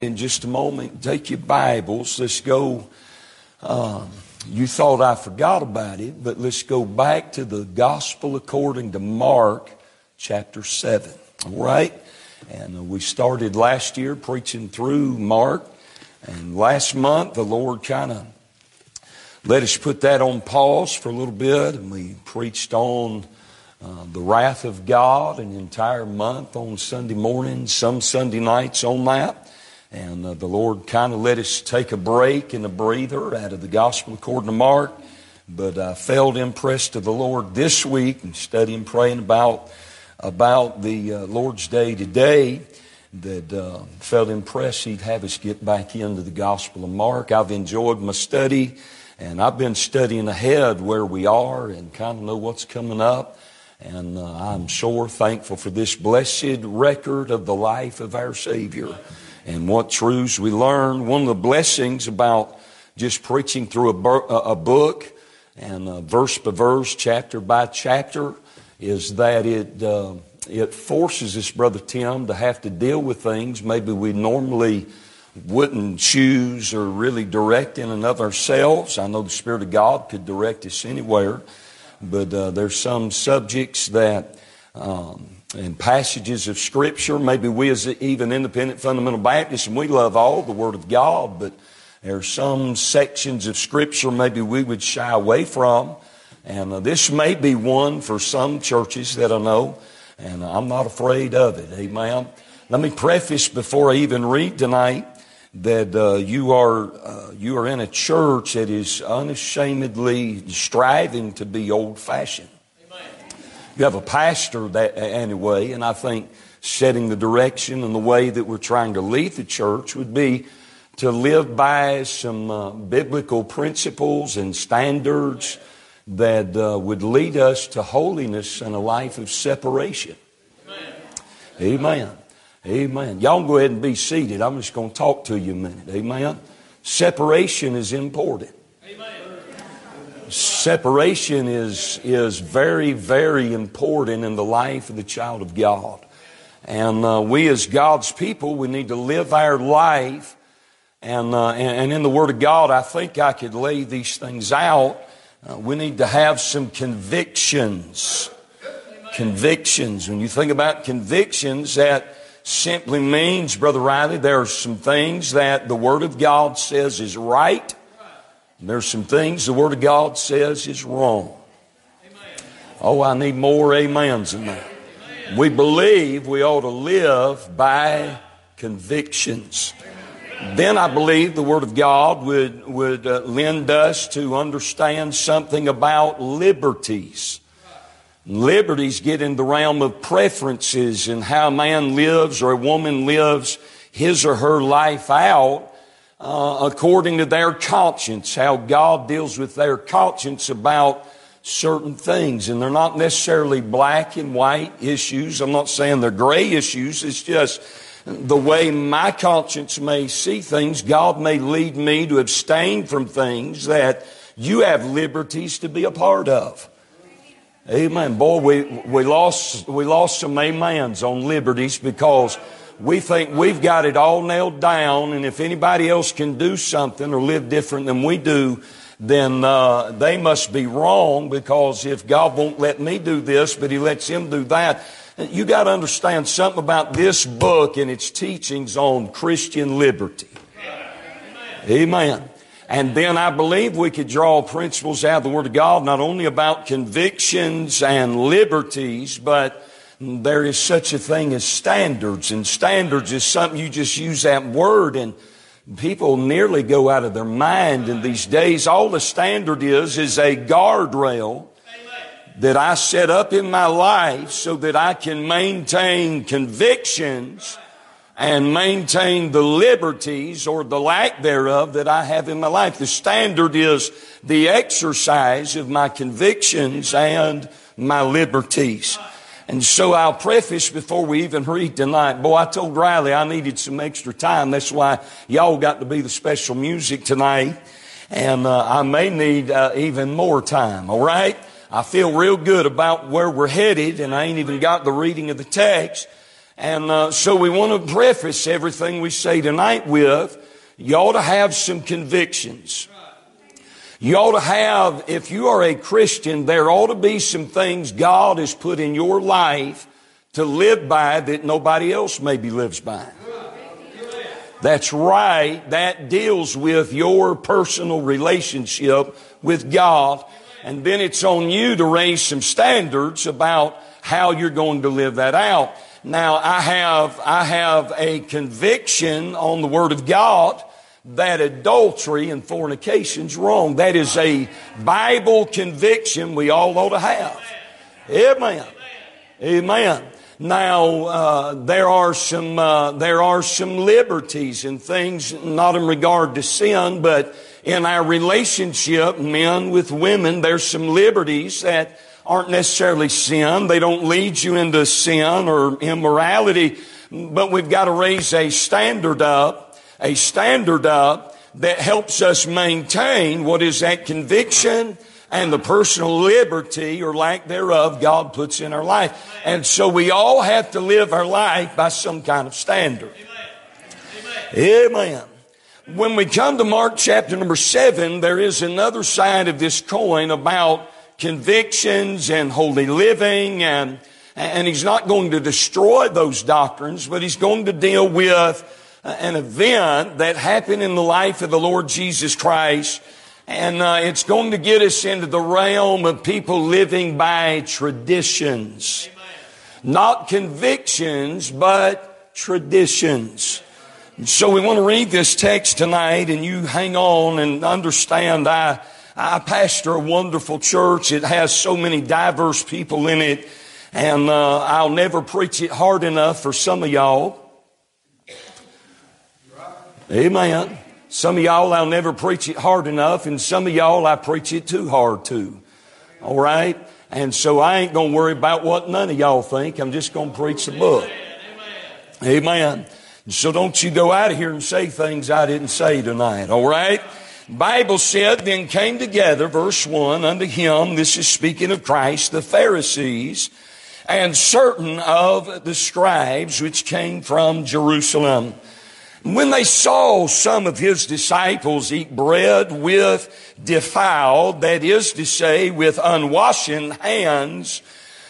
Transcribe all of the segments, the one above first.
In just a moment, take your Bibles. Let's go. You thought I forgot about it, but let's go back to the Gospel according to Mark, chapter 7. All right? And we started last year preaching through Mark. And last month, the Lord kind of let us put that on pause for a little bit. And we preached on the wrath of God an entire month on Sunday morning, some Sunday nights on that. And the Lord kind of let us take a break and a breather out of the Gospel according to Mark. But I felt impressed of the Lord this week and studying, praying about the Lord's Day today, that felt impressed He'd have us get back into the Gospel of Mark. I've enjoyed my study, and I've been studying ahead where we are and kind of know what's coming up. And I'm sure thankful for this blessed record of the life of our Savior and what truths we learn. One of the blessings about just preaching through a book and verse by verse, chapter by chapter, is that it forces us, Brother Tim, to have to deal with things maybe we normally wouldn't choose or really direct in and of ourselves. I know the Spirit of God could direct us anywhere, but there's some subjects that and passages of Scripture, maybe we as even independent fundamental Baptists, and we love all the Word of God, but there are some sections of Scripture maybe we would shy away from. And this may be one for some churches that I know, and I'm not afraid of it. Amen. Let me preface before I even read tonight that you are in a church that is unashamedly striving to be old-fashioned. You have a pastor that anyway, and I think setting the direction and the way that we're trying to lead the church would be to live by some biblical principles and standards that would lead us to holiness and a life of separation. Amen. Amen. Y'all can go ahead and be seated. I'm just going to talk to you a minute. Amen. Separation is important. Separation is very, very important in the life of the child of God. And we as God's people, we need to live our life. And in the Word of God, I think I could lay these things out. We need to have some convictions. Convictions. When you think about convictions, that simply means, Brother Riley, there are some things that the Word of God says is right. There's some things the Word of God says is wrong. Oh, I need more amens than that. We believe we ought to live by convictions. Then I believe the Word of God would lend us to understand something about liberties. Liberties get in the realm of preferences and how a man lives or a woman lives his or her life out according to their conscience, how God deals with their conscience about certain things. And they're not necessarily black and white issues. I'm not saying they're gray issues. It's just the way my conscience may see things. God may lead me to abstain from things that you have liberties to be a part of. Amen. Boy, we lost some amens on liberties because we think we've got it all nailed down, and if anybody else can do something or live different than we do, then they must be wrong, because if God won't let me do this, but He lets him do that. You got to understand something about this book and its teachings on Christian liberty. Amen. And then I believe we could draw principles out of the Word of God, not only about convictions and liberties, but there is such a thing as standards. And standards is something you just use that word and people nearly go out of their mind in these days. All the standard is a guardrail that I set up in my life so that I can maintain convictions and maintain the liberties or the lack thereof that I have in my life. The standard is the exercise of my convictions and my liberties. And so I'll preface before we even read tonight. Boy, I told Riley I needed some extra time. That's why y'all got to be the special music tonight. And I may need even more time, all right? I feel real good about where we're headed, and I ain't even got the reading of the text. And so we want to preface everything we say tonight with, you ought to have some convictions. You ought to have, if you are a Christian, there ought to be some things God has put in your life to live by that nobody else maybe lives by. That's right. That deals with your personal relationship with God. And then it's on you to raise some standards about how you're going to live that out. Now, I have a conviction on the Word of God that adultery and fornication is wrong. That is a Bible conviction we all ought to have. Amen. Amen. Now, there are some liberties and things, not in regard to sin, but in our relationship, men with women, there's some liberties that aren't necessarily sin. They don't lead you into sin or immorality, but we've got to raise a standard up that helps us maintain what is that conviction and the personal liberty or lack thereof God puts in our life. And so we all have to live our life by some kind of standard. Amen. When we come to Mark chapter number 7, there is another side of this coin about convictions and holy living, and he's not going to destroy those doctrines, but he's going to deal with an event that happened in the life of the Lord Jesus Christ. And it's going to get us into the realm of people living by traditions. Amen. Not convictions, but traditions. And so we want to read this text tonight, and you hang on and understand I pastor a wonderful church. It has so many diverse people in it, and I'll never preach it hard enough for some of y'all. Amen. Some of y'all, I'll never preach it hard enough, and some of y'all, I preach it too hard too. All right? And so I ain't going to worry about what none of y'all think. I'm just going to preach the book. Amen. So don't you go out of here and say things I didn't say tonight. All right? Bible said, then came together, verse 1, unto him, this is speaking of Christ, the Pharisees, and certain of the scribes which came from Jerusalem. When they saw some of his disciples eat bread with defiled, that is to say, with unwashen hands,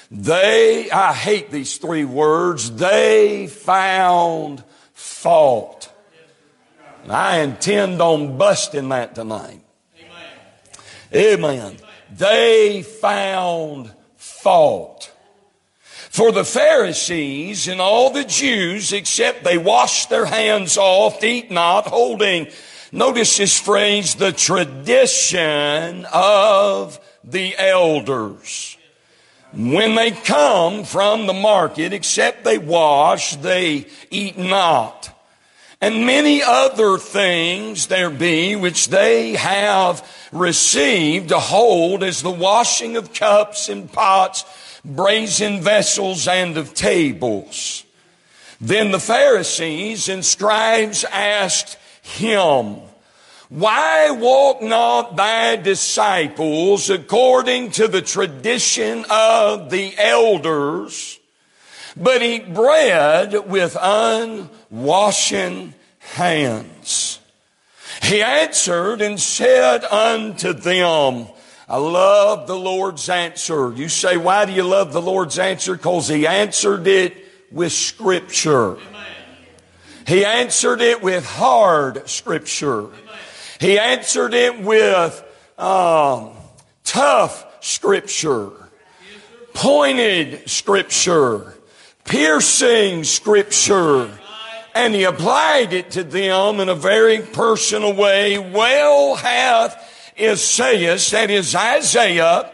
I hate these three words, they found fault. And I intend on busting that tonight. Amen. They found fault. For the Pharisees and all the Jews, except they wash their hands off, eat not, holding, notice this phrase, the tradition of the elders. When they come from the market, except they wash, they eat not. And many other things there be which they have received to hold, as the washing of cups and pots, brazen vessels, and of tables. Then the Pharisees and scribes asked him, why walk not thy disciples according to the tradition of the elders, but eat bread with unwashen hands? He answered and said unto them, I love the Lord's answer. You say, why do you love the Lord's answer? Because he answered it with Scripture. Amen. He answered it with hard Scripture. Amen. He answered it with tough Scripture, pointed Scripture, piercing Scripture. And he applied it to them in a very personal way. Well hath Isaiah, that is Isaiah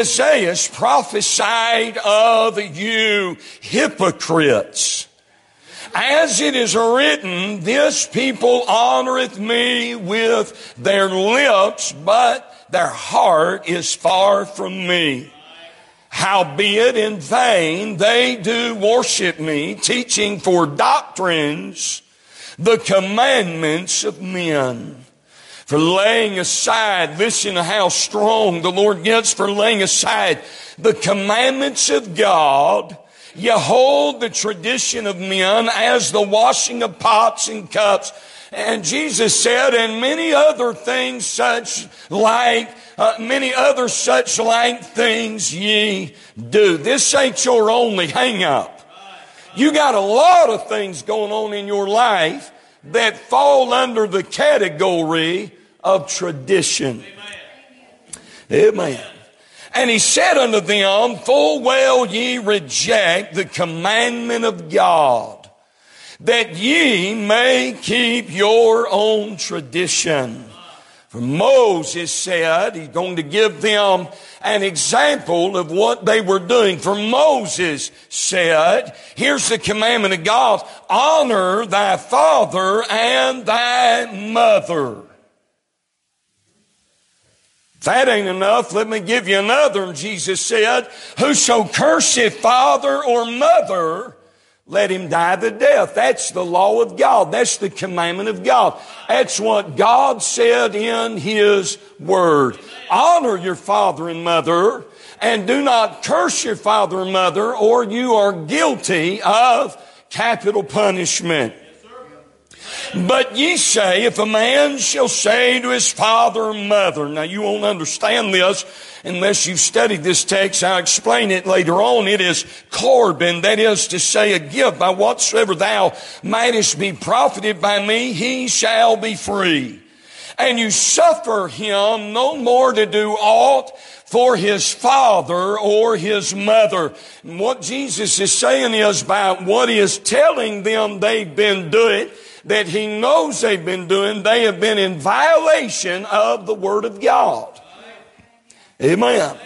prophesied of you hypocrites. As it is written, this people honoreth me with their lips, but their heart is far from me. Howbeit in vain they do worship me, teaching for doctrines the commandments of men. For laying aside, listen to how strong the Lord gets, for laying aside the commandments of God You hold the tradition of men as the washing of pots and cups. And Jesus said, and many other such like things ye do. This ain't your only hang up. You got a lot of things going on in your life that fall under the category of tradition. Amen. And he said unto them, full well ye reject the commandment of God, that ye may keep your own tradition. For Moses said, he's going to give them an example of what they were doing. For Moses said, here's the commandment of God, honor thy father and thy mother. If that ain't enough, let me give you another. And Jesus said, whoso curseth father or mother, let him die the death. That's the law of God. That's the commandment of God. That's what God said in His Word. Honor your father and mother, and do not curse your father and mother, or you are guilty of capital punishment. But ye say, if a man shall say to his father or mother, now you won't understand this unless you've studied this text. I'll explain it later on. It is Corban, that is to say, a gift. By whatsoever thou mightest be profited by me, he shall be free. And you suffer him no more to do aught for his father or his mother. And what Jesus is saying is, by what he is telling them they've been doing, that he knows they've been doing, they have been in violation of the Word of God. Amen.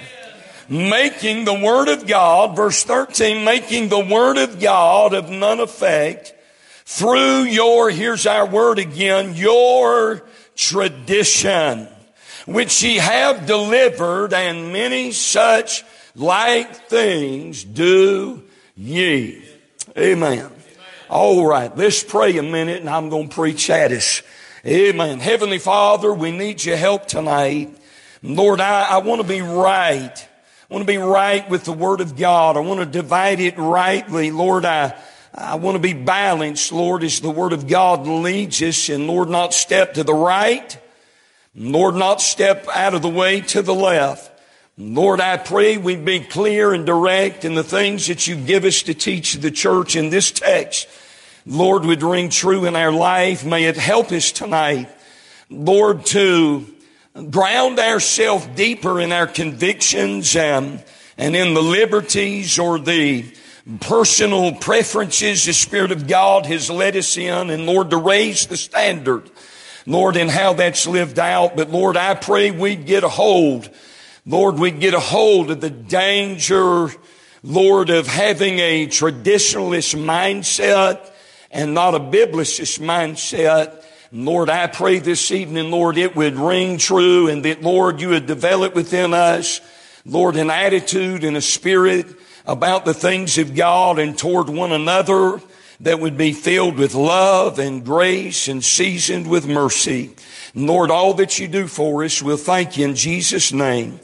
Making the Word of God, verse 13, making the Word of God of none effect through your, here's our word again, your tradition, which ye have delivered, and many such like things do ye. Amen. All right, let's pray a minute, and I'm going to preach at us. Amen. Heavenly Father, we need your help tonight. Lord, I want to be right. I want to be right with the Word of God. I want to divide it rightly. Lord, I want to be balanced, Lord, as the Word of God leads us. And Lord, not step to the right. Lord, not step out of the way to the left. Lord, I pray we be clear and direct in the things that you give us to teach the church in this text. Lord, would ring true in our life. May it help us tonight, Lord, to ground ourselves deeper in our convictions and in the liberties or the personal preferences the Spirit of God has led us in, and Lord, to raise the standard, Lord, in how that's lived out. But Lord, I pray we'd get a hold, Lord, we'd get a hold of the danger, Lord, of having a traditionalist mindset and not a biblicist mindset. Lord, I pray this evening, Lord, it would ring true, and that, Lord, you would develop within us, Lord, an attitude and a spirit about the things of God and toward one another that would be filled with love and grace and seasoned with mercy. Lord, all that you do for us, we'll thank you in Jesus' name.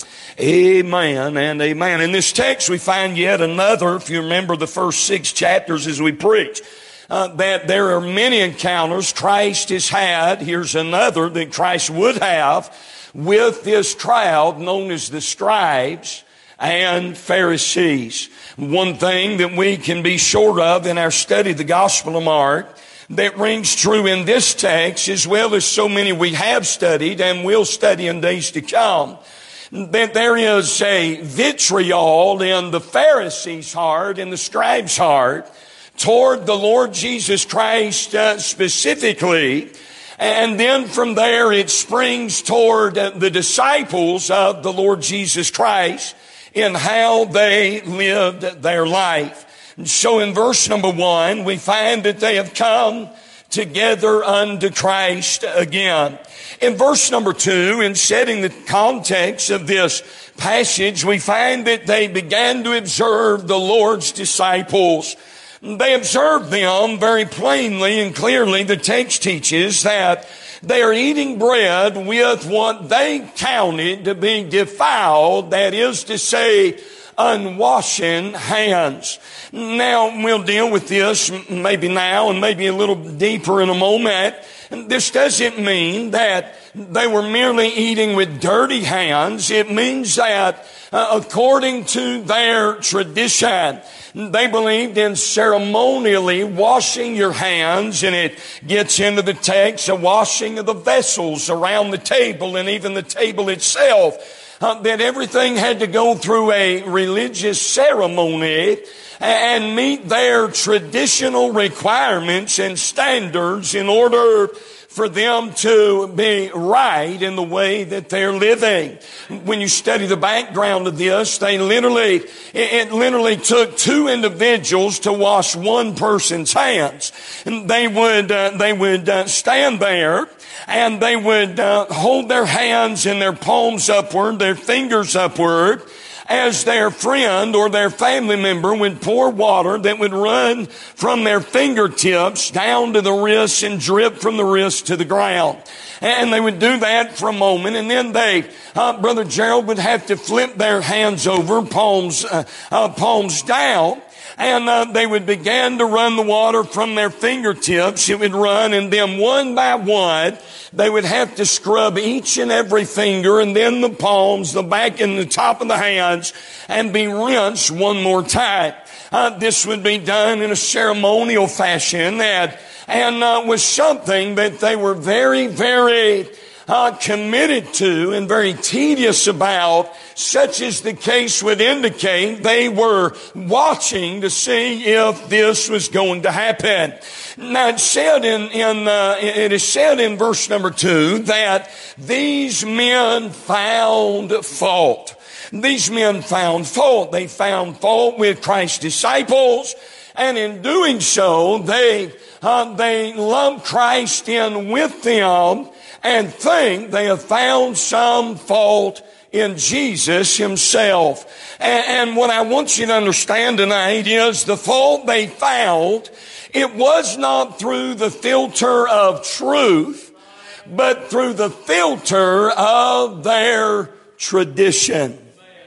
Amen and amen. In this text, we find yet another, if you remember the first 6 chapters as we preach, that there are many encounters Christ has had. Here's another that Christ would have with this crowd known as the scribes and Pharisees. One thing that we can be sure of in our study of the Gospel of Mark that rings true in this text, as well as so many we have studied and will study in days to come, that there is a vitriol in the Pharisees' heart and the scribes' heart toward the Lord Jesus Christ specifically. And then from there it springs toward the disciples of the Lord Jesus Christ in how they lived their life. And so in verse number 1, we find that they have come together unto Christ again. In verse number 2, in setting the context of this passage, we find that they began to observe the Lord's disciples. They observed them very plainly and clearly. The text teaches that they are eating bread with what they counted to be defiled, that is to say, unwashing hands. Now, we'll deal with this maybe now and maybe a little deeper in a moment. This doesn't mean that they were merely eating with dirty hands. It means that according to their tradition, they believed in ceremonially washing your hands, and it gets into the text, a washing of the vessels around the table and even the table itself. That everything had to go through a religious ceremony and meet their traditional requirements and standards in order for them to be right in the way that they're living. When you study the background of this, it literally took two individuals to wash one person's hands. And they would stand there and they would hold their hands and their palms upward, their fingers upward, as their friend or their family member would pour water that would run from their fingertips down to the wrists and drip from the wrists to the ground. And they would do that for a moment, and then Brother Gerald would have to flip their hands over, palms down, and they would begin to run the water from their fingertips. It would run, and then one by one, they would have to scrub each and every finger, and then the palms, the back and the top of the hands, and be rinsed one more time. This would be done in a ceremonial fashion, and was something that they were very, very committed to and very tedious about, such as the case would indicate. They were watching to see if this was going to happen. Now it is said in verse number 2 that these men found fault. These men found fault. They found fault with Christ's disciples, and in doing so, they lump Christ in with them and think they have found some fault in Jesus himself. And what I want you to understand tonight is the fault they found, it was not through the filter of truth, but through the filter of their tradition.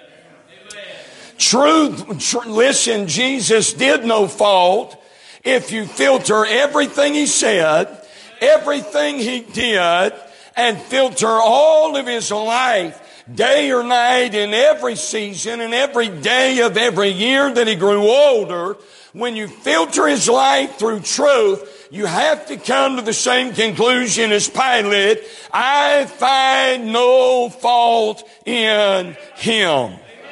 Listen, Jesus did no fault if you filter everything he said, everything he did, and filter all of his life, day or night, in every season and every day of every year that he grew older. When you filter his life through truth, you have to come to the same conclusion as Pilate. I find no fault in him.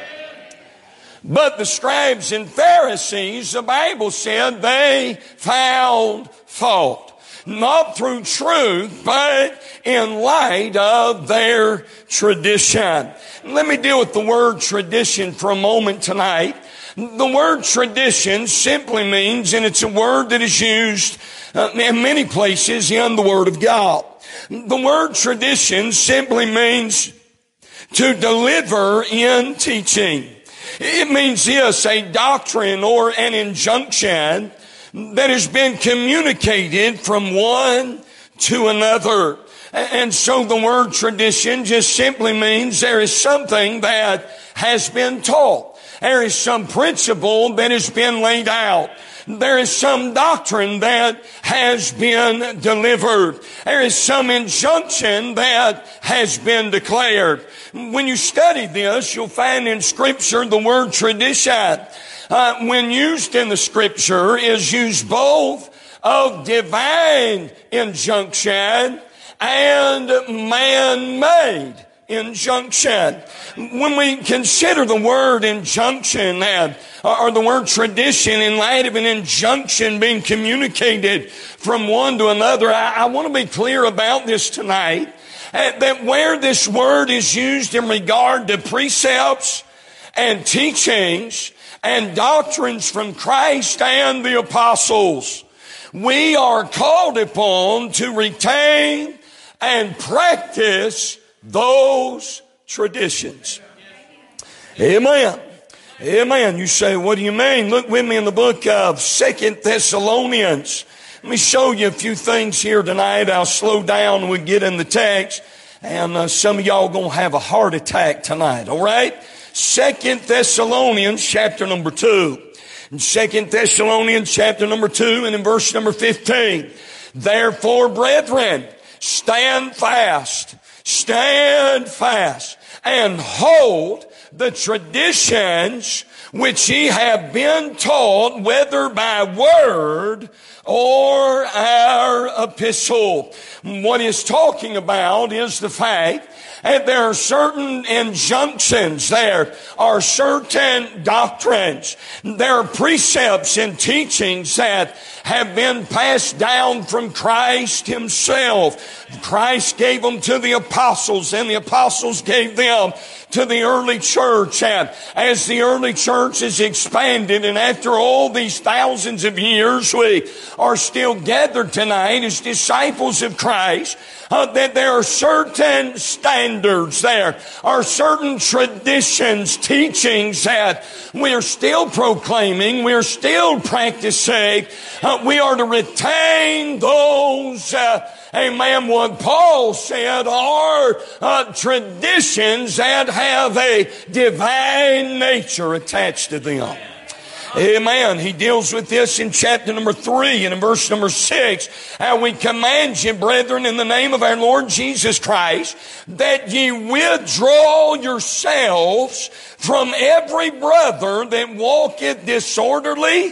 But the scribes and Pharisees, the Bible said, they found fault. Not through truth, but in light of their tradition. Let me deal with the word tradition for a moment tonight. The word tradition simply means, and it's a word that is used in many places in the Word of God. The word tradition simply means to deliver in teaching. It means this, a doctrine or an injunction that has been communicated from one to another. And so the word tradition just simply means there is something that has been taught. There is some principle that has been laid out. There is some doctrine that has been delivered. There is some injunction that has been declared. When you study this, you'll find in Scripture the word tradition, when used in the Scripture, is used both of divine injunction and man-made injunction. When we consider the word injunction or the word tradition in light of an injunction being communicated from one to another, I want to be clear about this tonight, that where this word is used in regard to precepts and teachings and doctrines from Christ and the apostles, we are called upon to retain and practice those traditions. Amen. Amen. You say, what do you mean? Look with me in the book of 2 Thessalonians. Let me show you a few things here tonight. I'll slow down and we'll get in the text. And some of y'all going to have a heart attack tonight. All right? 2 Thessalonians chapter number 2. In 2 Thessalonians chapter number 2 and in verse number 15. Therefore, brethren, stand fast, and hold the traditions which ye have been taught, whether by word or our epistle. What he's talking about is the fact that there are certain injunctions, there are certain doctrines, there are precepts and teachings that have been passed down from Christ himself. Christ gave them to the apostles, and the apostles gave them to the early church. And as the early church is expanded, and after all these thousands of years, we are still gathered tonight as disciples of Christ, that there are certain standards, there are certain traditions, teachings that we are still proclaiming, we are still practicing. We are to retain those, amen, what Paul said are traditions that have a divine nature attached to them. Amen. He deals with this in chapter number 3 and in verse number 6. And we command you, brethren, in the name of our Lord Jesus Christ, that ye withdraw yourselves from every brother that walketh disorderly,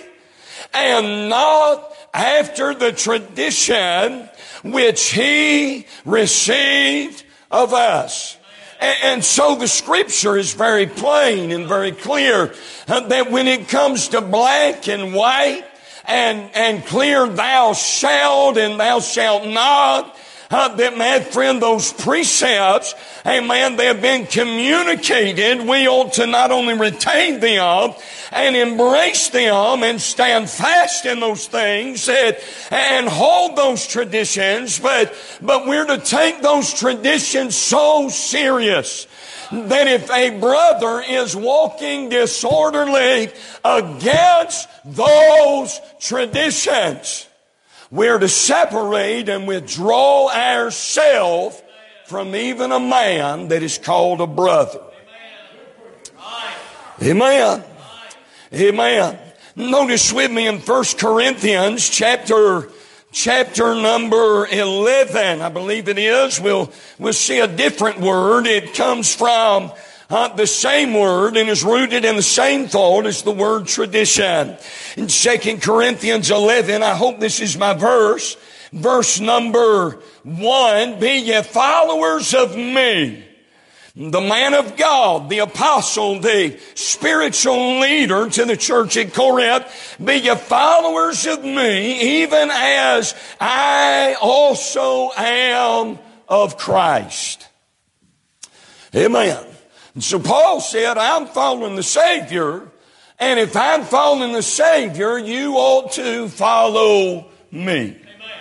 and not after the tradition which he received of us. And so the scripture is very plain and very clear that when it comes to black and white and clear thou shalt and thou shalt not, that, my friend, those precepts, amen, they have been communicated. We ought to not only retain them and embrace them and stand fast in those things and hold those traditions, but we're to take those traditions so serious that if a brother is walking disorderly against those traditions, we're to separate and withdraw ourselves from even a man that is called a brother. Amen. Amen. Notice with me in 1 Corinthians chapter number 11, I believe it is. We'll see a different word. It comes from the same word and is rooted in the same thought as the word tradition. In 2 Corinthians 11, I hope this is my verse. Verse number 1, be ye followers of me, the man of God, the apostle, the spiritual leader to the church at Corinth. Be ye followers of me, even as I also am of Christ. Amen. And so Paul said, I'm following the Savior, and if I'm following the Savior, you ought to follow me.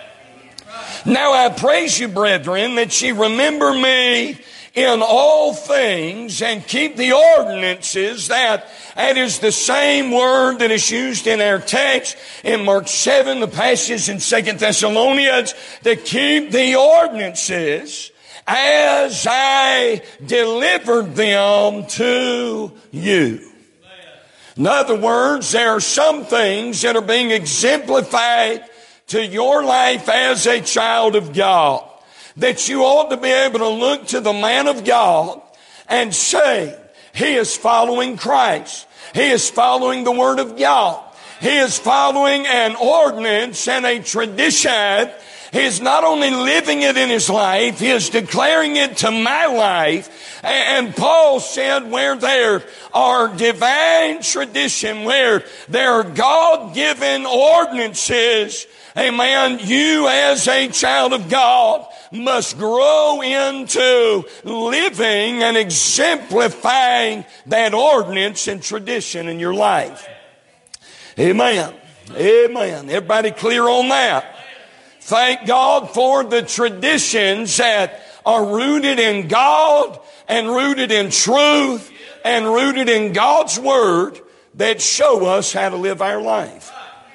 Now I praise you, brethren, that ye remember me in all things and keep the ordinances. That is the same word that is used in our text in Mark 7, the passage in 2 Thessalonians, to keep the ordinances as I delivered them to you. In other words, there are some things that are being exemplified to your life as a child of God, that you ought to be able to look to the man of God and say, he is following Christ. He is following the Word of God. He is following an ordinance and a tradition. He is not only living it in his life, he is declaring it to my life. And Paul said, where there are divine tradition, where there are God-given ordinances, amen, you as a child of God must grow into living and exemplifying that ordinance and tradition in your life. Amen. Amen. Everybody clear on that? Thank God for the traditions that are rooted in God and rooted in truth and rooted in God's Word that show us how to live our life.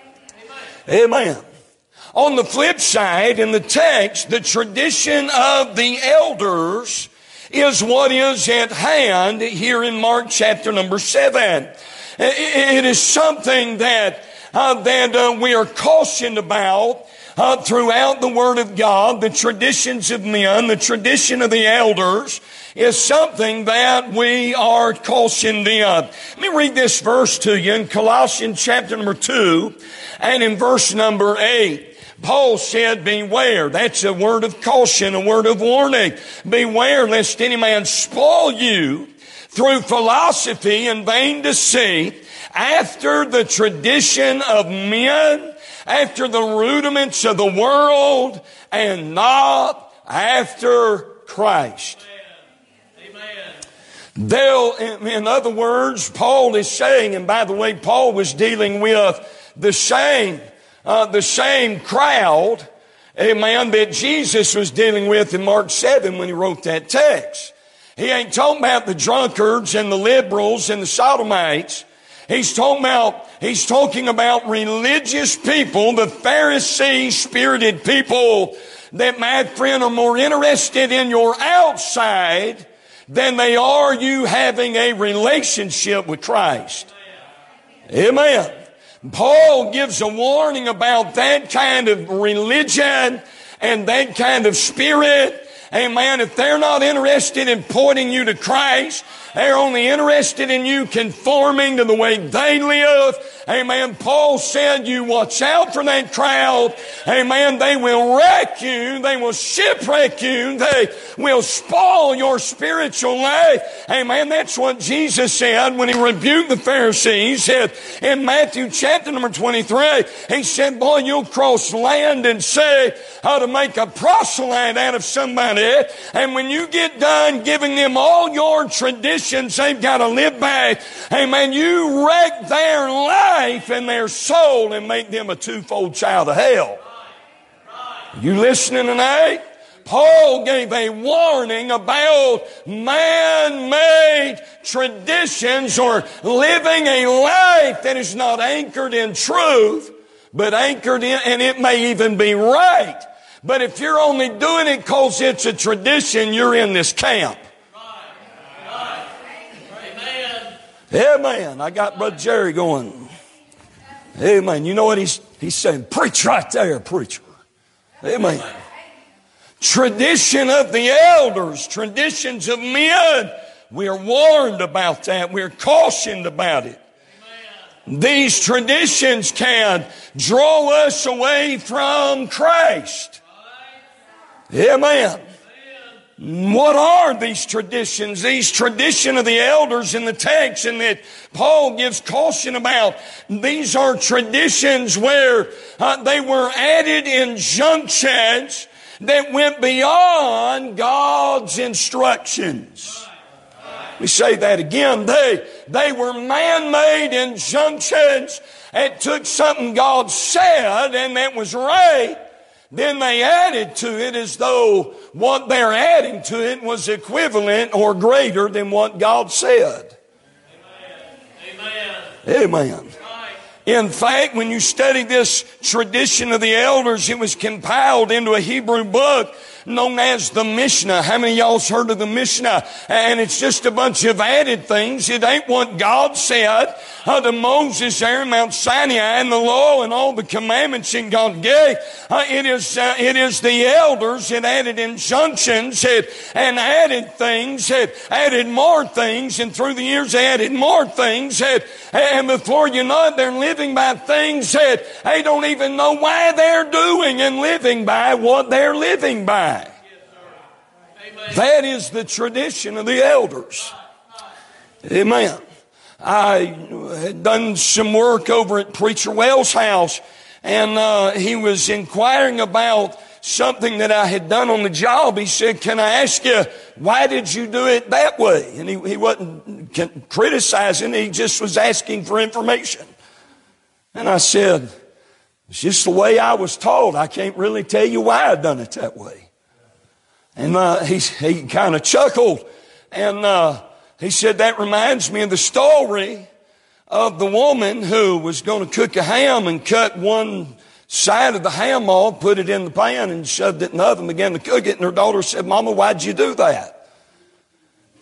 Amen. On the flip side, in the text, the tradition of the elders is what is at hand here in Mark chapter number 7. It is something that we are cautioned about throughout the Word of God. The traditions of men, the tradition of the elders is something that we are cautioned in. Let me read this verse to you in Colossians chapter number 2 and in verse number 8. Paul said, beware. That's a word of caution, a word of warning. Beware lest any man spoil you through philosophy and vain deceit, after the tradition of men, after the rudiments of the world, and not after Christ. Amen. In other words, Paul is saying, and by the way, Paul was dealing with the same crowd, amen, that Jesus was dealing with in Mark 7 when he wrote that text. He ain't talking about the drunkards and the liberals and the sodomites. He's talking about religious people, the Pharisee spirited people that, my friend, are more interested in your outside than they are you having a relationship with Christ. Amen. Paul gives a warning about that kind of religion and that kind of spirit. Amen. If they're not interested in pointing you to Christ, they're only interested in you conforming to the way they live. Amen. Paul said, you watch out for that crowd. Amen. They will wreck you. They will shipwreck you. They will spoil your spiritual life. Amen. That's what Jesus said when he rebuked the Pharisees. He said in Matthew chapter number 23, he said, boy, you'll cross land and say how to make a proselyte out of somebody. And when you get done giving them all your traditions they've got to live by, amen, you wreck their life and their soul and make them a twofold child of hell. You listening tonight? Paul gave a warning about man-made traditions or living a life that is not anchored in truth, but anchored in, and it may even be right. But if you're only doing it because it's a tradition, you're in this camp. Amen. I got Brother Jerry going. Amen. You know what he's saying? Preach right there, preacher. Amen. Tradition of the elders, traditions of men. We are warned about that. We're cautioned about it. These traditions can draw us away from Christ. Amen. What are these traditions? These tradition of the elders in the text and that Paul gives caution about. These are traditions where they were added injunctions that went beyond God's instructions. We say that again. They were man-made injunctions. It took something God said and that was right. Then they added to it as though what they're adding to it was equivalent or greater than what God said. Amen. Amen. In fact, when you study this tradition of the elders, it was compiled into a Hebrew book known as the Mishnah. How many of y'all's heard of the Mishnah? And it's just a bunch of added things. It ain't what God said to Moses there in Mount Sinai and the law and all the commandments that God gave. It is the elders that added injunctions and added things, added more things, and through the years they added more things. And before you know it, they're living by things that they don't even know why they're doing and living by what they're living by. That is the tradition of the elders. Amen. I had done some work over at Preacher Wells' house, and he was inquiring about something that I had done on the job. He said, can I ask you, why did you do it that way? And he wasn't criticizing, he just was asking for information. And I said, it's just the way I was taught. I can't really tell you why I done it that way. And he kind of chuckled, and he said, that reminds me of the story of the woman who was going to cook a ham and cut one side of the ham off, put it in the pan and shoved it in the oven, began to cook it. And her daughter said, Mama, why'd you do that?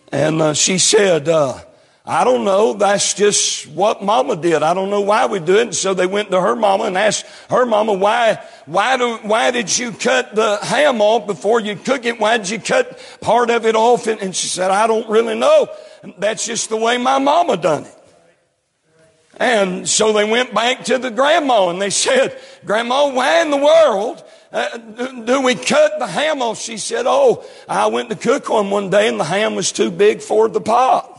And she said, I don't know. That's just what Mama did. I don't know why we do it. And so they went to her mama and asked her mama, why did you cut the ham off before you cook it? Why did you cut part of it off? And she said, I don't really know. That's just the way my mama done it. And so they went back to the grandma and they said, Grandma, why in the world do we cut the ham off? She said, oh, I went to cook one day and the ham was too big for the pot.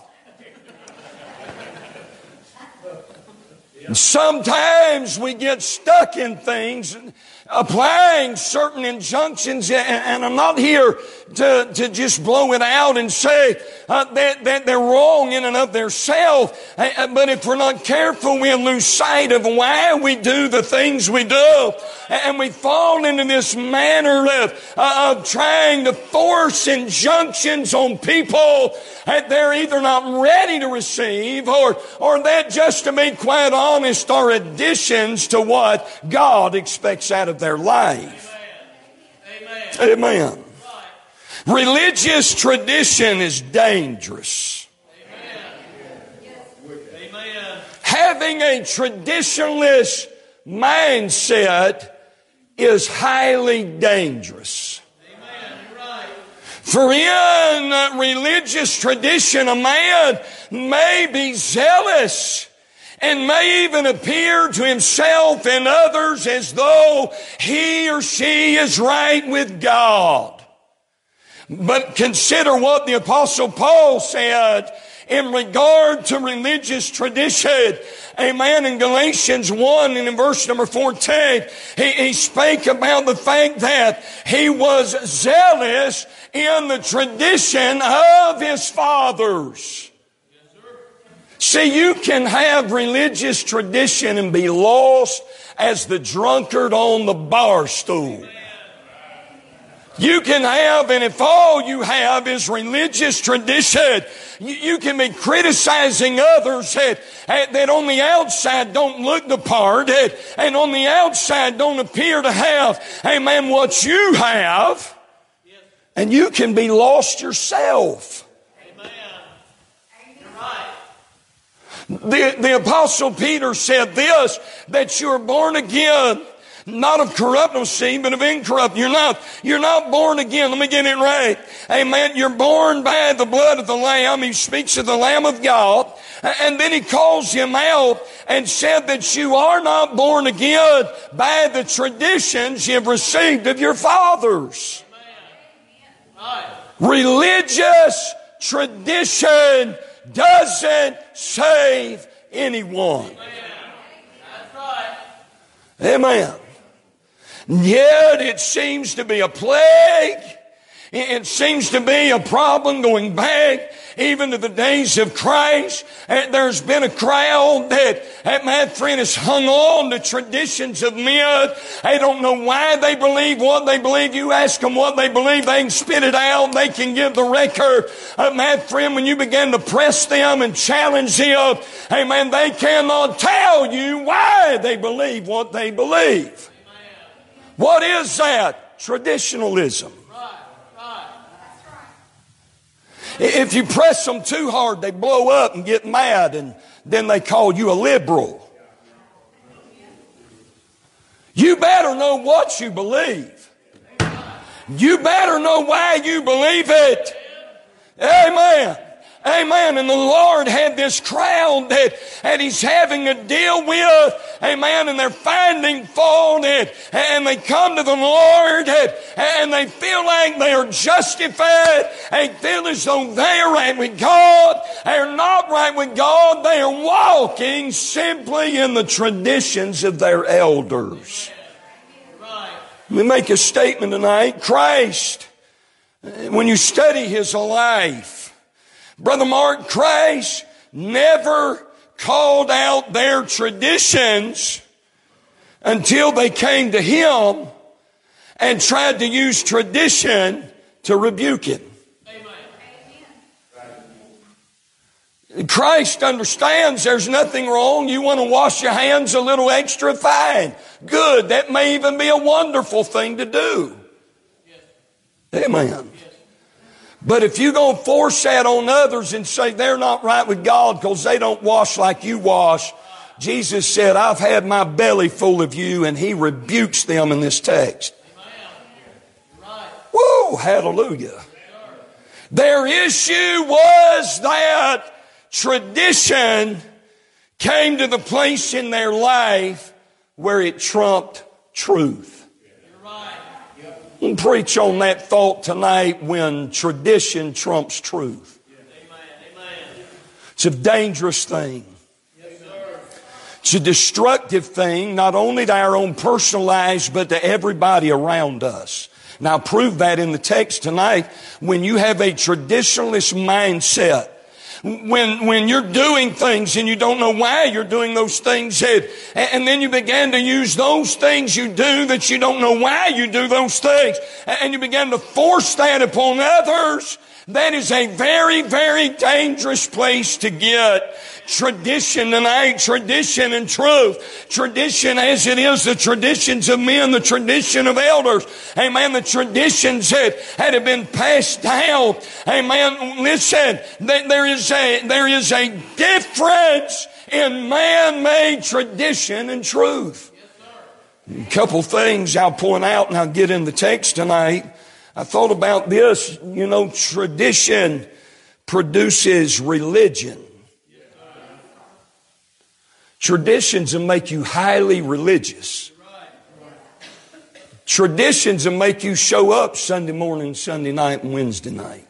Sometimes we get stuck in things, applying certain injunctions, and I'm not here to just blow it out and say that they're wrong in and of themselves. But if we're not careful, we'll lose sight of why we do the things we do. And we fall into this manner of trying to force injunctions on people that they're either not ready to receive or that, just to be quite honest, are additions to what God expects out of their life. Amen. Amen. Religious tradition is dangerous. Amen. Having a traditionalist mindset is highly dangerous. For in religious tradition, a man may be zealous and may even appear to himself and others as though he or she is right with God. But consider what the Apostle Paul said in regard to religious tradition. Amen. In Galatians 1 and in verse number 14, he spake about the fact that he was zealous in the tradition of his fathers. See, you can have religious tradition and be lost as the drunkard on the bar stool. You can have, and if all you have is religious tradition, you can be criticizing others that on the outside don't look the part and on the outside don't appear to have, amen, what you have. And you can be lost yourself. The Apostle Peter said this, that you are born again, not of corruptible seed, but of incorruptible. You're not born again. Let me get it right. Amen. You're born by the blood of the Lamb. He speaks of the Lamb of God. And then he calls him out and said that you are not born again by the traditions you've received of your fathers. Religious tradition doesn't save anyone. Amen. Yet it seems to be a plague. It seems to be a problem going back even to the days of Christ. And there's been a crowd that my friend has hung on to traditions of men. They don't know why they believe what they believe. You ask them what they believe, they can spit it out. They can give the record. My friend, when you begin to press them and challenge them, amen, they cannot tell you why they believe what they believe. What is that? Traditionalism. If you press them too hard, they blow up and get mad, and then they call you a liberal. You better know what you believe. You better know why you believe it. Amen. Amen. And the Lord had this crowd that he's having to deal with. Amen. And they're finding fault and they come to the Lord and they feel like they are justified. They feel as though they are right with God. They are not right with God. They are walking simply in the traditions of their elders. Let me make a statement tonight. Christ, when you study his life, Brother Mark, Christ never called out their traditions until they came to him and tried to use tradition to rebuke him. Amen. Christ understands there's nothing wrong. You want to wash your hands a little extra, fine. Good. That may even be a wonderful thing to do. Amen. But if you're going to force that on others and say they're not right with God because they don't wash like you wash, Jesus said, I've had my belly full of you, and He rebukes them in this text. Woo, hallelujah. Their issue was that tradition came to the place in their life where it trumped truth. I'll preach on that thought tonight, when tradition trumps truth. It's a dangerous thing. It's a destructive thing, not only to our own personal lives, but to everybody around us. Now, I'll prove that in the text tonight. When you have a traditionalist mindset, when you're doing things and you don't know why you're doing those things, and then you begin to use those things you do that you don't know why you do those things, and you begin to force that upon others, that is a very, very dangerous place to get. Tradition tonight, tradition and truth. Tradition as it is the traditions of men, the tradition of elders. Amen. The traditions that have been passed down. Amen. Listen, there is a difference in man-made tradition and truth. A couple things I'll point out and I'll get in the text tonight. I thought about this. You know, tradition produces religion. Traditions will make you highly religious. Traditions will make you show up Sunday morning, Sunday night, and Wednesday night.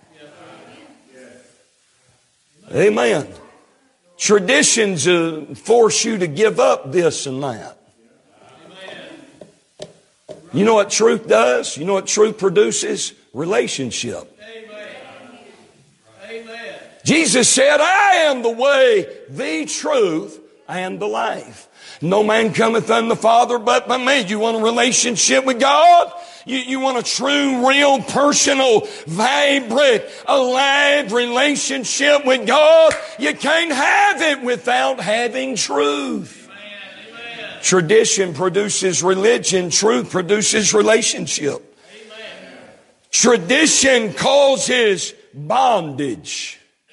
Amen. Traditions force you to give up this and that. You know what truth does? You know what truth produces? Relationship. Jesus said, I am the way, the truth, and the life. No man cometh unto the Father but by me. You want a relationship with God? You want a true, real, personal, vibrant, alive relationship with God? You can't have it without having truth. Amen. Tradition produces religion. Truth produces relationship. Amen. Tradition causes bondage.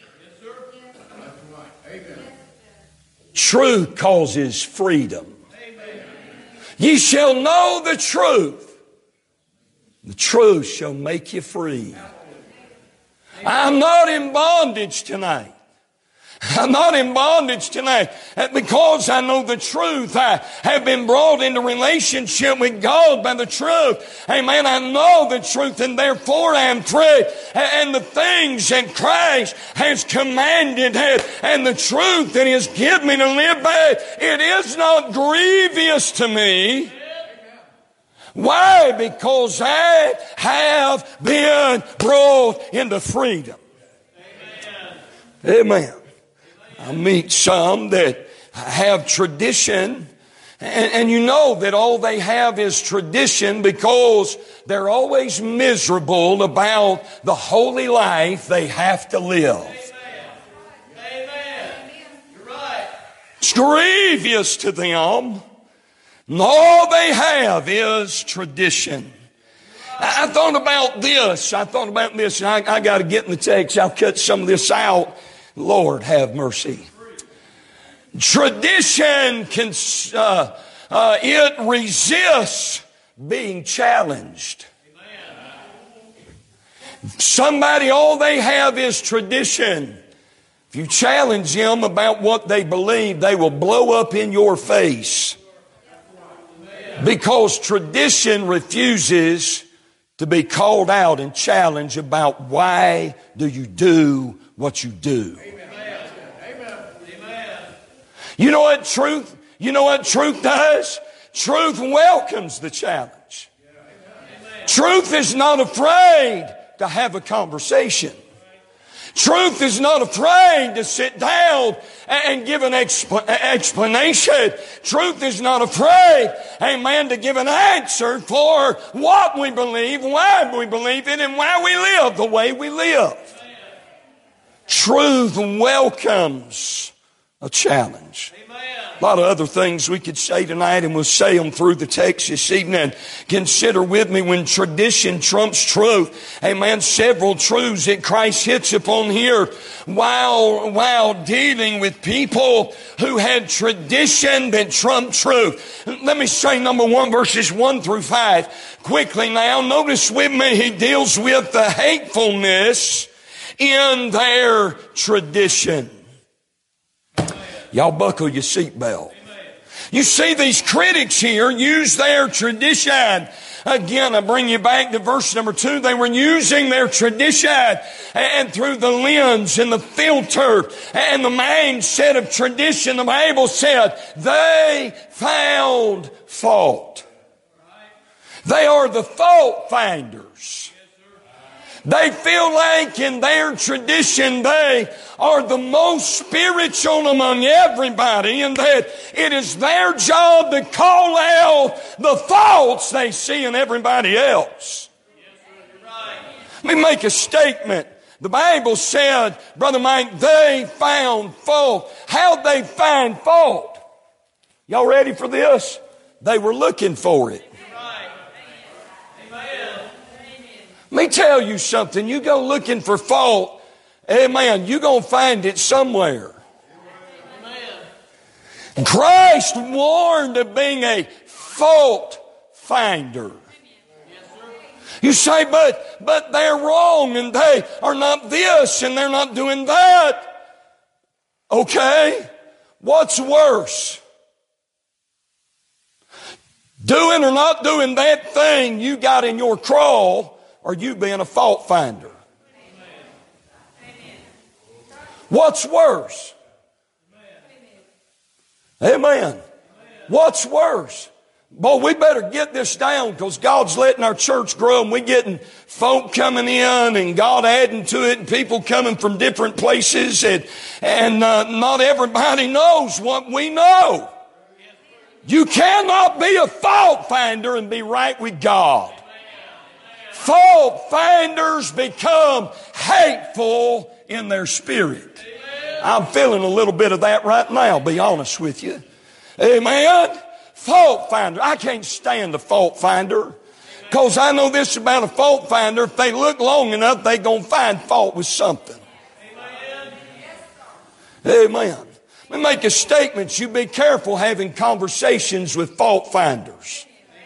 Truth causes freedom. Amen. Ye shall know the truth. The truth shall make you free. I'm not in bondage tonight. I'm not in bondage tonight because I know the truth. I have been brought into relationship with God by the truth. Amen. I know the truth and therefore I am free. And the things that Christ has commanded and the truth that He has given me to live by, it is not grievous to me. Why? Because I have been brought into freedom. Amen. Amen. I meet some that have tradition, and you know that all they have is tradition because they're always miserable about the holy life they have to live. Amen. You're right. It's grievous to them. And all they have is tradition. I thought about this. And I got to get in the text. I'll cut some of this out. Lord, have mercy. Tradition it resists being challenged. Somebody, all they have is tradition. If you challenge them about what they believe, they will blow up in your face. Because tradition refuses to be called out and challenged about why do you do what you do. Amen. Amen. You know what truth does? Truth welcomes the challenge. Amen. Truth is not afraid to have a conversation. Truth is not afraid to sit down and give an explanation. Truth is not afraid, amen, to give an answer for what we believe, why we believe it, and why we live the way we live. Truth welcomes a challenge. A lot of other things we could say tonight, and we'll say them through the text this evening. Consider with me when tradition trumps truth. Amen. Several truths that Christ hits upon here while dealing with people who had tradition that trumped truth. Let me say number one, verses 1 through 5. Quickly now, notice with me, he deals with the hatefulness in their tradition. Y'all buckle your seatbelt. You see, these critics here use their tradition. Again, I bring you back to verse number 2. They were using their tradition and through the lens and the filter and the mindset of tradition, the Bible said they found fault. They are the fault finders. They feel like in their tradition they are the most spiritual among everybody, and that it is their job to call out the faults they see in everybody else. Let me make a statement. The Bible said, Brother Mike, they found fault. How'd they find fault? Y'all ready for this? They were looking for it. Let me tell you something. You go looking for fault, amen, you're going to find it somewhere. Amen. Christ warned of being a fault finder. You say, but they're wrong and they are not this and they're not doing that. Okay, what's worse? Doing or not doing that thing you got in your crawl, or you being a fault finder? What's worse? Amen. What's worse? Boy, we better get this down, because God's letting our church grow, and we're getting folk coming in and God adding to it, and people coming from different places, and not everybody knows what we know. You cannot be a fault finder and be right with God. Fault finders become hateful in their spirit. I'm feeling a little bit of that right now, be honest with you. Amen. Fault finder. I can't stand a fault finder, because I know this about a fault finder. If they look long enough, they're going to find fault with something. Amen. Let me make a statement. You be careful having conversations with fault finders.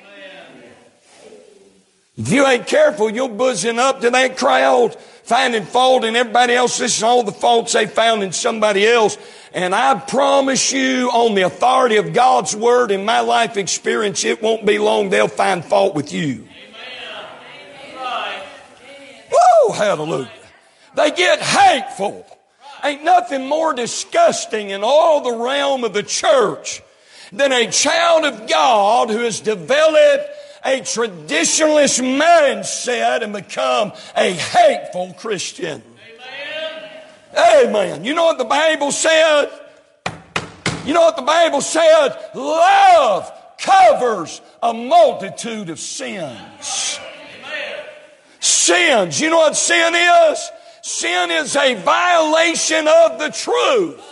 If you ain't careful, you'll buzzing up to that crowd, finding fault in everybody else. This is all the faults they found in somebody else. And I promise you, on the authority of God's Word and my life experience, it won't be long they'll find fault with you. Amen. Woo, hallelujah. They get hateful. Ain't nothing more disgusting in all the realm of the church than a child of God who has developed a traditionalist mindset and become a hateful Christian. Amen. Amen. You know what the Bible said? You know what the Bible said? Love covers a multitude of sins. Amen. Sins. You know what sin is? Sin is a violation of the truth.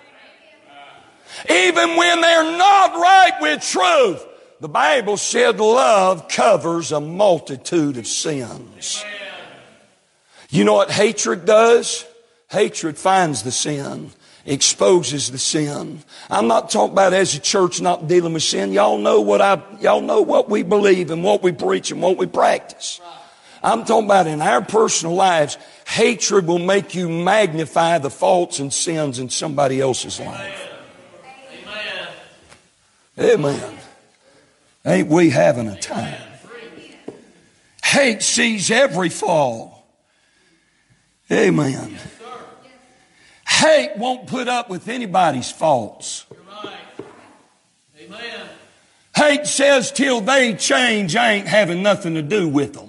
Even when they're not right with truth. The Bible said love covers a multitude of sins. You know what hatred does? Hatred finds the sin, exposes the sin. I'm not talking about as a church not dealing with sin. Y'all know what we believe and what we preach and what we practice. I'm talking about in our personal lives, hatred will make you magnify the faults and sins in somebody else's life. Amen. Ain't we having a time? Hate sees every flaw. Amen. Hate won't put up with anybody's faults. Amen. Hate says till they change, I ain't having nothing to do with them.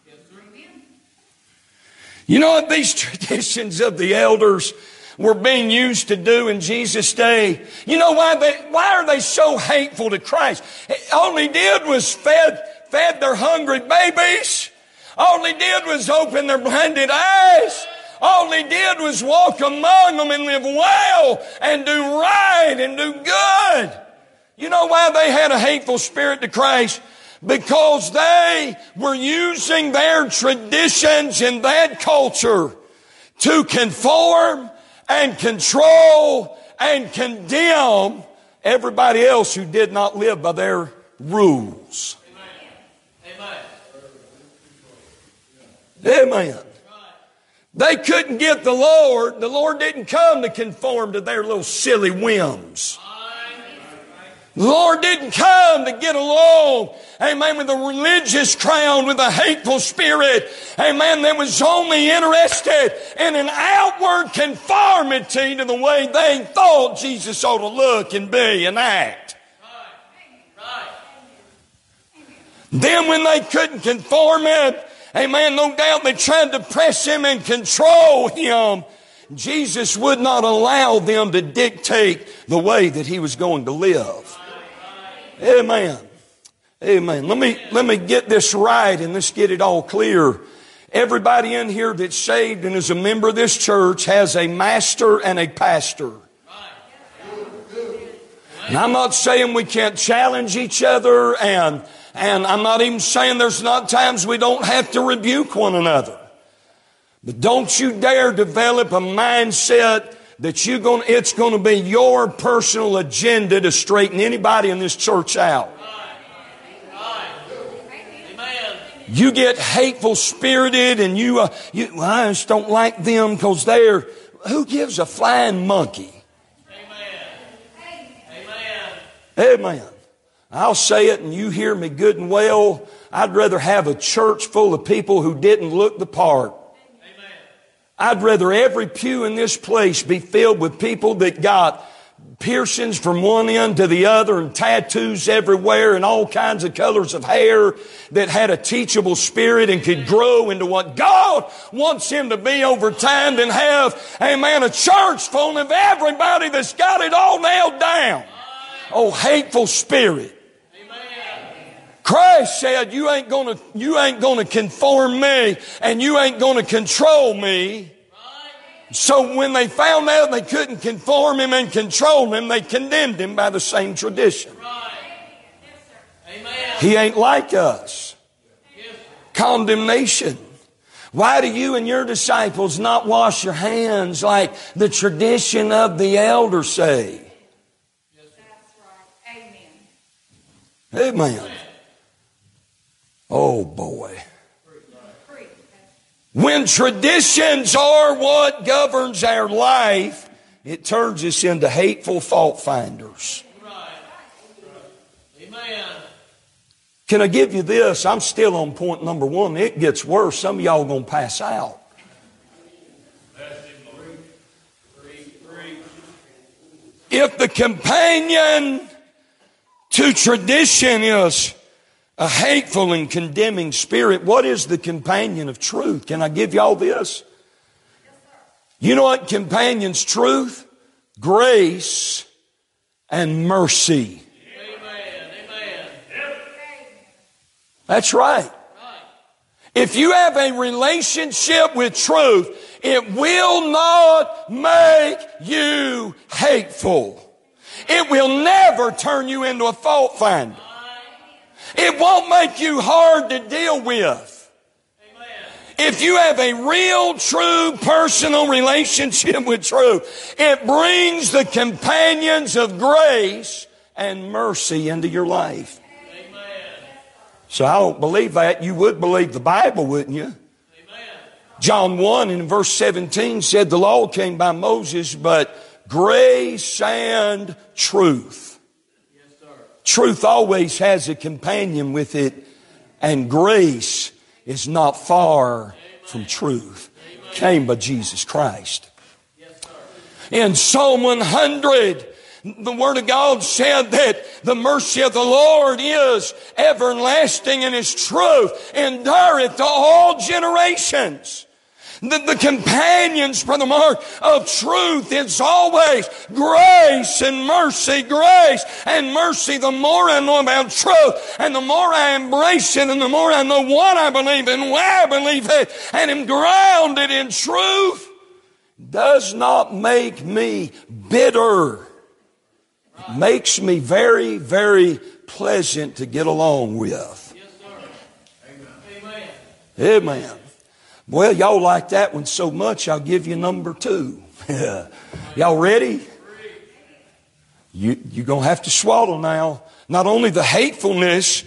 You know what these traditions of the elders were being used to do in Jesus' day? You know why are they so hateful to Christ? All he did was fed their hungry babies. All he did was open their blinded eyes. All he did was walk among them and live well and do right and do good. You know why they had a hateful spirit to Christ? Because they were using their traditions in that culture to conform and control and condemn everybody else who did not live by their rules. Amen. They couldn't get the Lord. The Lord didn't come to conform to their little silly whims. The Lord didn't come to get along, amen, with a religious crowd with a hateful spirit, amen, that was only interested in an outward conformity to the way they thought Jesus ought to look and be and act. Then when they couldn't conform him, amen, no doubt they tried to press him and control him. Jesus would not allow them to dictate the way that he was going to live. Amen. Amen. Let me get this right and let's get it all clear. Everybody in here that's saved and is a member of this church has a master and a pastor. And I'm not saying we can't challenge each other, and I'm not even saying there's not times we don't have to rebuke one another. But don't you dare develop a mindset that it's going to be your personal agenda to straighten anybody in this church out. You get hateful spirited and I just don't like them because who gives a flying monkey? Amen. I'll say it and you hear me good and well. I'd rather have a church full of people who didn't look the part. I'd rather every pew in this place be filled with people that got piercings from one end to the other and tattoos everywhere and all kinds of colors of hair, that had a teachable spirit and could grow into what God wants him to be over time, than have, amen, a church full of everybody that's got it all nailed down. Oh, hateful spirit. Christ said, you ain't gonna conform me and you ain't gonna control me. So when they found out they couldn't conform him and control him, they condemned him by the same tradition. He ain't like us. Condemnation. Why do you and your disciples not wash your hands like the tradition of the elders say? Amen. Oh boy. When traditions are what governs our life, it turns us into hateful fault finders. Can I give you this? I'm still on point number one. It gets worse. Some of y'all are going to pass out. If the companion to tradition is a hateful and condemning spirit, what is the companion of truth? Can I give y'all this? You know what companions truth? Grace and mercy. That's right. If you have a relationship with truth, it will not make you hateful. It will never turn you into a fault finder. It won't make you hard to deal with. If you have a real, true, personal relationship with truth, it brings the companions of grace and mercy into your life. So I don't believe that. You would believe the Bible, wouldn't you? John 1 in verse 17 said the law came by Moses, but grace and truth. Truth always has a companion with it, and grace is not far from truth. Came by Jesus Christ. In Psalm 100, the Word of God said that the mercy of the Lord is everlasting and His truth endureth to all generations. The companions, Brother Mark, of truth is always grace and mercy, grace and mercy. The more I know about truth and the more I embrace it and the more I know what I believe and why I believe it and am grounded in truth, does not make me bitter. It makes me very, very pleasant to get along with. Yes, sir. Amen. Amen. Well, y'all like that one so much, I'll give you number 2. Y'all ready? You're going to have to swallow now. Not only the hatefulness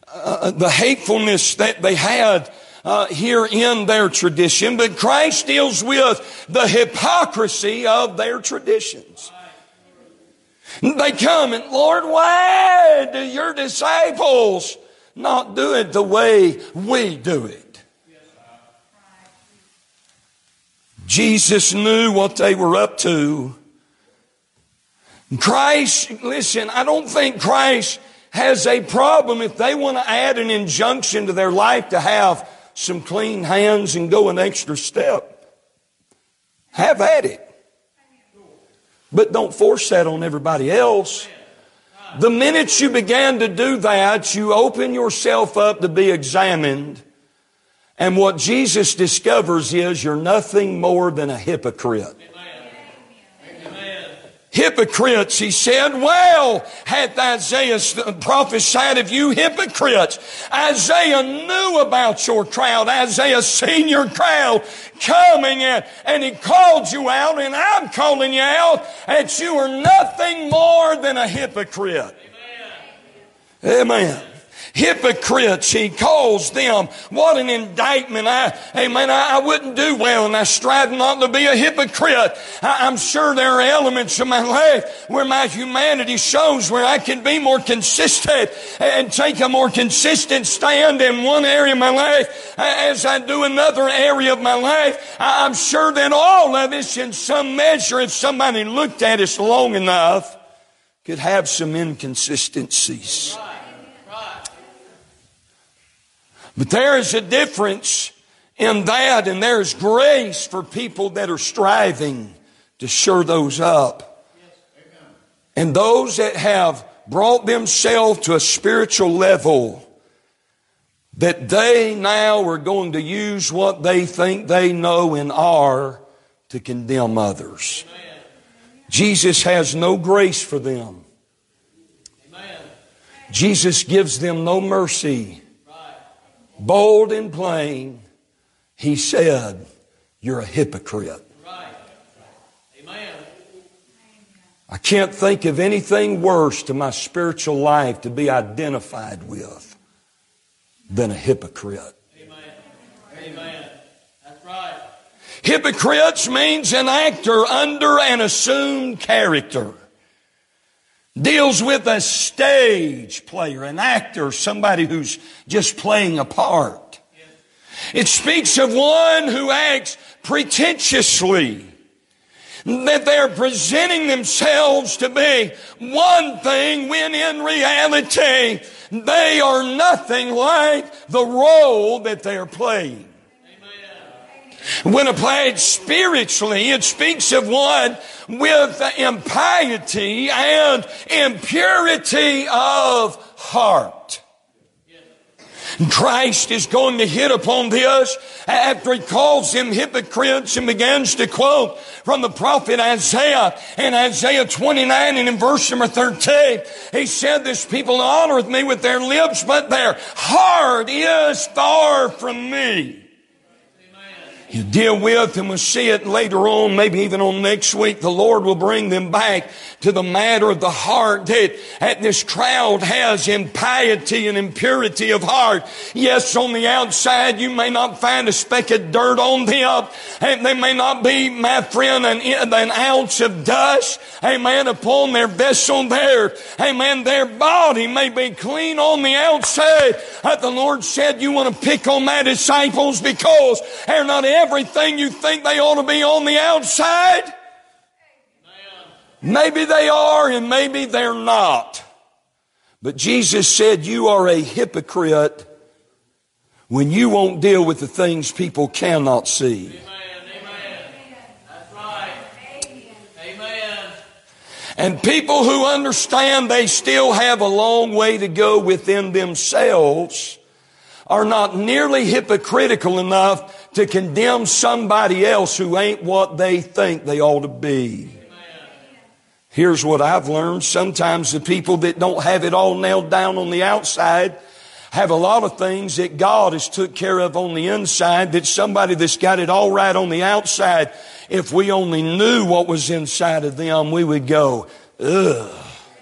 that they had here in their tradition, but Christ deals with the hypocrisy of their traditions. They come and, Lord, why do your disciples not do it the way we do it? Jesus knew what they were up to. Christ, listen, I don't think Christ has a problem if they want to add an injunction to their life to have some clean hands and go an extra step. Have at it. But don't force that on everybody else. The minute you began to do that, you open yourself up to be examined. And what Jesus discovers is you're nothing more than a hypocrite. Amen. Hypocrites, he said, well, hath Isaiah prophesied of you hypocrites. Isaiah knew about your crowd. Isaiah seen your crowd coming in, and he called you out, and I'm calling you out that you are nothing more than a hypocrite. Amen. Hypocrites, he calls them. What an indictment. I wouldn't do well, and I strive not to be a hypocrite. I'm sure there are elements of my life where my humanity shows where I can be more consistent and take a more consistent stand in one area of my life as I do another area of my life. I'm sure that all of us, in some measure, if somebody looked at us long enough, could have some inconsistencies. But there is a difference in that, and there is grace for people that are striving to shore those up. And those that have brought themselves to a spiritual level that they now are going to use what they think they know and are to condemn others. Jesus has no grace for them. Jesus gives them no mercy. Bold and plain, he said, you're a hypocrite. Right. Amen. I can't think of anything worse to my spiritual life to be identified with than a hypocrite. Amen. Amen. That's right. Hypocrites means an actor under an assumed character. Deals with a stage player, an actor, somebody who's just playing a part. It speaks of one who acts pretentiously, that they're presenting themselves to be one thing when in reality they are nothing like the role that they're playing. When applied spiritually, it speaks of one with impiety and impurity of heart. Christ is going to hit upon this after he calls them hypocrites and begins to quote from the prophet Isaiah. In Isaiah 29 and in verse number 13, he said, this people honoreth me with their lips, but their heart is far from me. You deal with, and we'll see it later on, maybe even on next week, the Lord will bring them back to the matter of the heart, that this crowd has impiety and impurity of heart. Yes, on the outside you may not find a speck of dirt on them, and they may not be, my friend, an ounce of dust, amen, upon their vessel there. Amen, their body may be clean on the outside. The Lord said, you want to pick on my disciples because they're not everything you think they ought to be on the outside? Maybe they are and maybe they're not. But Jesus said you are a hypocrite when you won't deal with the things people cannot see. And people who understand they still have a long way to go within themselves are not nearly hypocritical enough to condemn somebody else who ain't what they think they ought to be. Here's what I've learned. Sometimes the people that don't have it all nailed down on the outside have a lot of things that God has took care of on the inside, that somebody that's got it all right on the outside, if we only knew what was inside of them, we would go, ugh.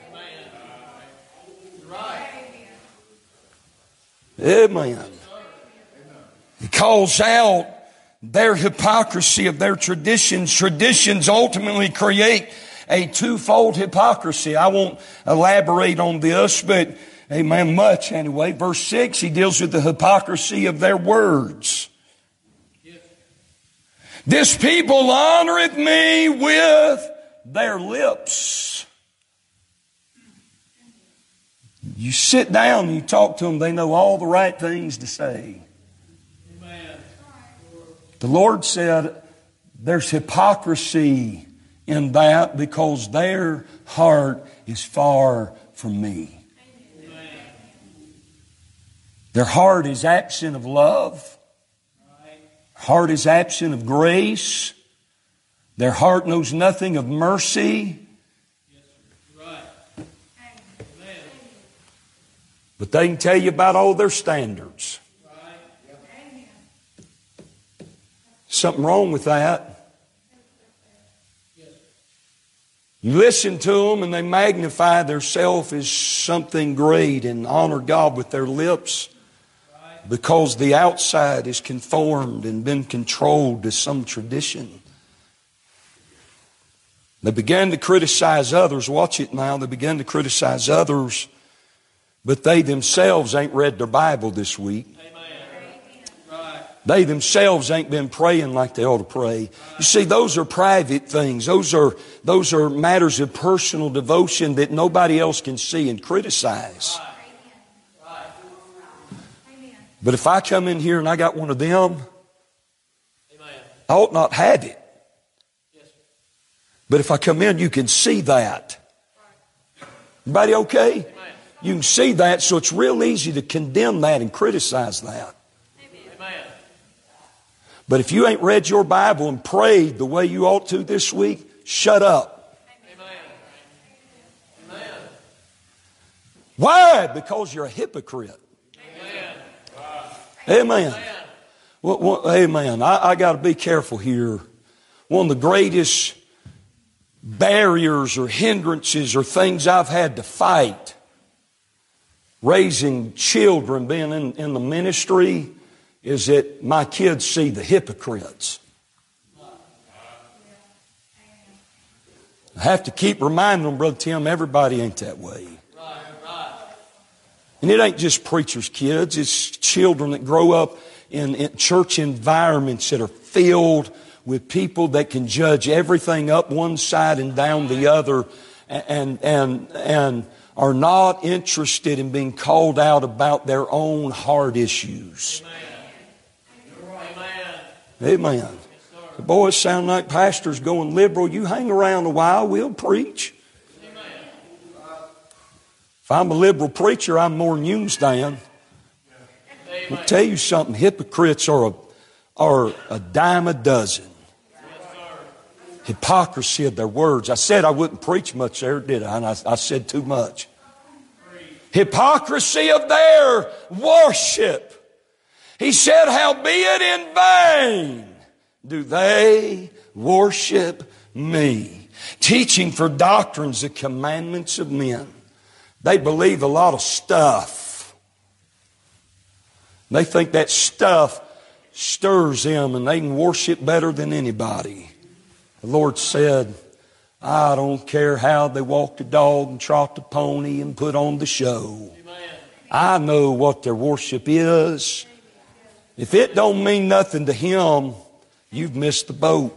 Amen. He calls out their hypocrisy of their traditions. Traditions ultimately create a twofold hypocrisy. I won't elaborate on this, but amen, much anyway. Verse 6, he deals with the hypocrisy of their words. This people honoreth me with their lips. You sit down and you talk to them, they know all the right things to say. Amen. The Lord said there's hypocrisy in that because their heart is far from me. Amen. Their heart is absent of love. Heart is absent of grace. Their heart knows nothing of mercy. But they can tell you about all their standards. Something wrong with that. You listen to them and they magnify themselves as something great and honor God with their lips because the outside is conformed and been controlled to some tradition. They began to criticize others. Watch it now. They began to criticize others, but they themselves ain't read their Bible this week. They themselves ain't been praying like they ought to pray. You see, those are private things. Those are matters of personal devotion that nobody else can see and criticize. But if I come in here and I got one of them, I ought not have it. But if I come in, you can see that. Everybody okay? You can see that, so it's real easy to condemn that and criticize that. But if you ain't read your Bible and prayed the way you ought to this week, shut up. Amen. Why? Because you're a hypocrite. Amen. Well, amen. I got to be careful here. One of the greatest barriers or hindrances or things I've had to fight raising children, being in the ministry, is that my kids see the hypocrites. I have to keep reminding them, Brother Tim, everybody ain't that way. And it ain't just preachers' kids. It's children that grow up in church environments that are filled with people that can judge everything up one side and down the other and are not interested in being called out about their own heart issues. Amen. The boys sound like pastors going liberal. You hang around a while, we'll preach. If I'm a liberal preacher, I'm more than you stand. I'll tell you something, hypocrites are a dime a dozen. Hypocrisy of their words. I said I wouldn't preach much there, did I? And I said too much. Hypocrisy of their worship. He said, howbeit in vain do they worship me, teaching for doctrines the commandments of men. They believe a lot of stuff. They think that stuff stirs them and they can worship better than anybody. The Lord said, I don't care how they walk the dog and trot the pony and put on the show. I know what their worship is. If it don't mean nothing to Him, you've missed the boat.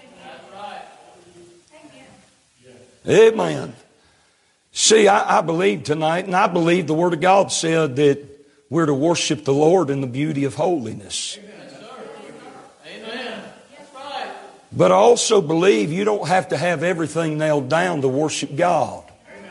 Amen. See, I believe tonight, and I believe the Word of God said that we're to worship the Lord in the beauty of holiness. But I also believe you don't have to have everything nailed down to worship God.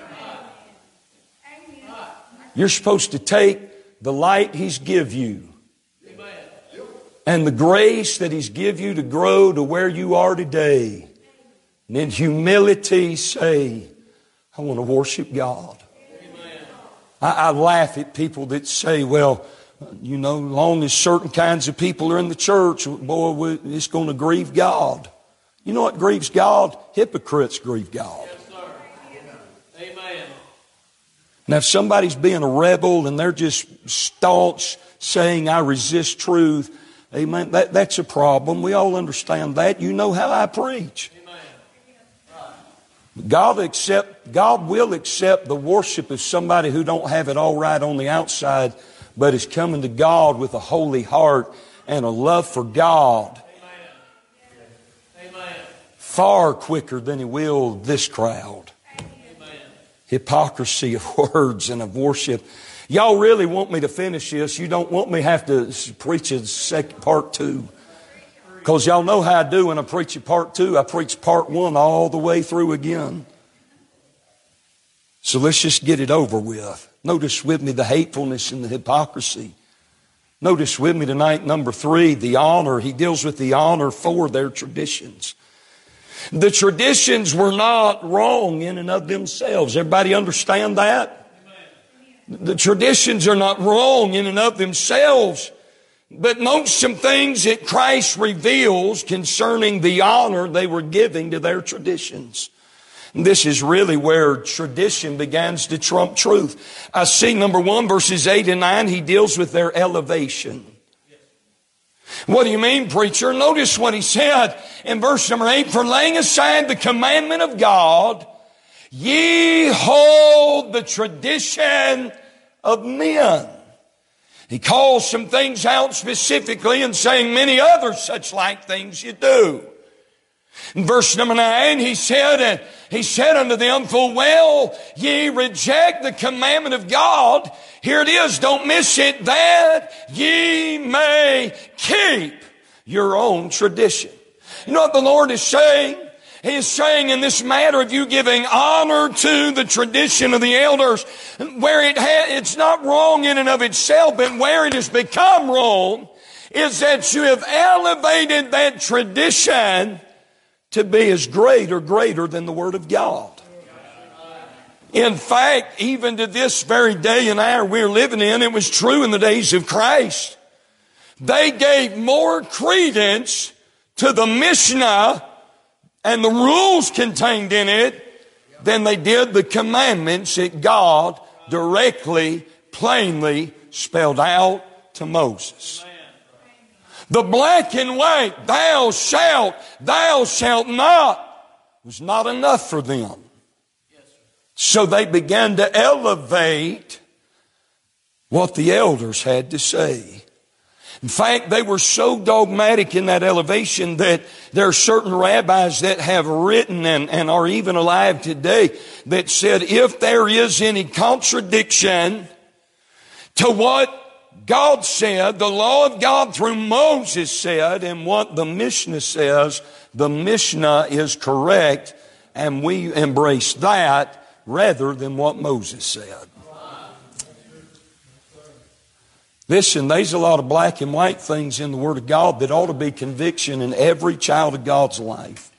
You're supposed to take the light He's give you and the grace that He's give you to grow to where you are today. And in humility say, I want to worship God. I laugh at people that say, well, you know, long as certain kinds of people are in the church, boy, it's going to grieve God. You know what grieves God? Hypocrites grieve God. Yes, sir. Amen. Now, if somebody's being a rebel and they're just staunch saying, I resist truth, amen, that's a problem. We all understand that. You know how I preach. God will accept the worship of somebody who don't have it all right on the outside, but is coming to God with a holy heart and a love for God. Amen. Far quicker than He will this crowd. Amen. Hypocrisy of words and of worship. Y'all really want me to finish this. You don't want me to have to preach a second part 2. Because y'all know how I do when I preach a part 2. I preach part 1 all the way through again. So let's just get it over with. Notice with me the hatefulness and the hypocrisy. Notice with me tonight, number 3, the honor. He deals with the honor for their traditions. The traditions were not wrong in and of themselves. Everybody understand that? The traditions are not wrong in and of themselves. But note some things that Christ reveals concerning the honor they were giving to their traditions. This is really where tradition begins to trump truth. I see, number 1, verses 8 and 9, he deals with their elevation. What do you mean, preacher? Notice what he said in verse number 8. For laying aside the commandment of God, ye hold the tradition of men. He calls some things out specifically and saying many other such like things you do. In verse number 9, he said unto them, full well, ye reject the commandment of God. Here it is, don't miss it, that ye may keep your own tradition. You know what the Lord is saying? He is saying in this matter of you giving honor to the tradition of the elders, where it's not wrong in and of itself, but where it has become wrong is that you have elevated that tradition to be as great or greater than the Word of God. In fact, even to this very day and hour we're living in, it was true in the days of Christ. They gave more credence to the Mishnah and the rules contained in it than they did the commandments that God directly, plainly spelled out to Moses. The black and white, thou shalt not, was not enough for them. So they began to elevate what the elders had to say. In fact, they were so dogmatic in that elevation that there are certain rabbis that have written and are even alive today that said if there is any contradiction to what God said, the law of God through Moses said, and what the Mishnah says, the Mishnah is correct, and we embrace that rather than what Moses said. Listen, there's a lot of black and white things in the Word of God that ought to be conviction in every child of God's life.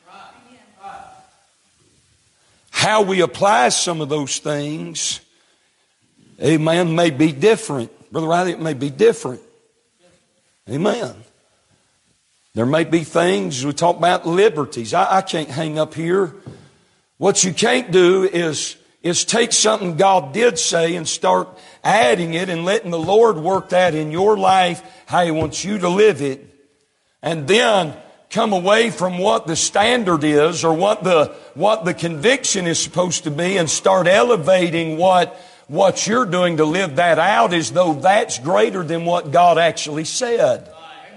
How we apply some of those things, amen, may be different. Brother Riley, it may be different. Amen. There may be things, we talk about liberties. I can't hang up here. What you can't do is take something God did say and start adding it and letting the Lord work that in your life, how He wants you to live it, and then come away from what the standard is or what the conviction is supposed to be and start elevating what you're doing to live that out as though that's greater than what God actually said.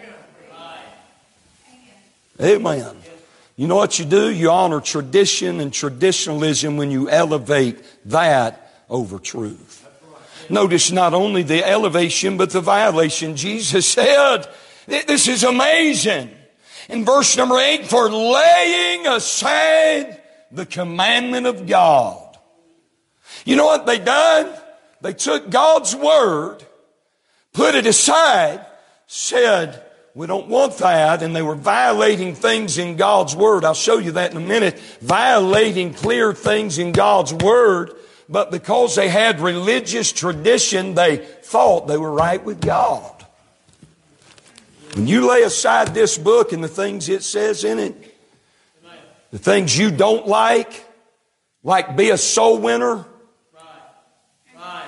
Amen. You know what you do? You honor tradition and traditionalism when you elevate that over truth. Notice not only the elevation, but the violation. Jesus said, this is amazing. in verse number 8, for laying aside the commandment of God. You know what they done? They took God's word, put it aside, said, we don't want that, and they were violating things in God's word. I'll show you that in a minute. Violating clear things in God's word, but because they had religious tradition, they thought they were right with God. When you lay aside this book and the things it says in it, the things you don't like be a soul winner. Right.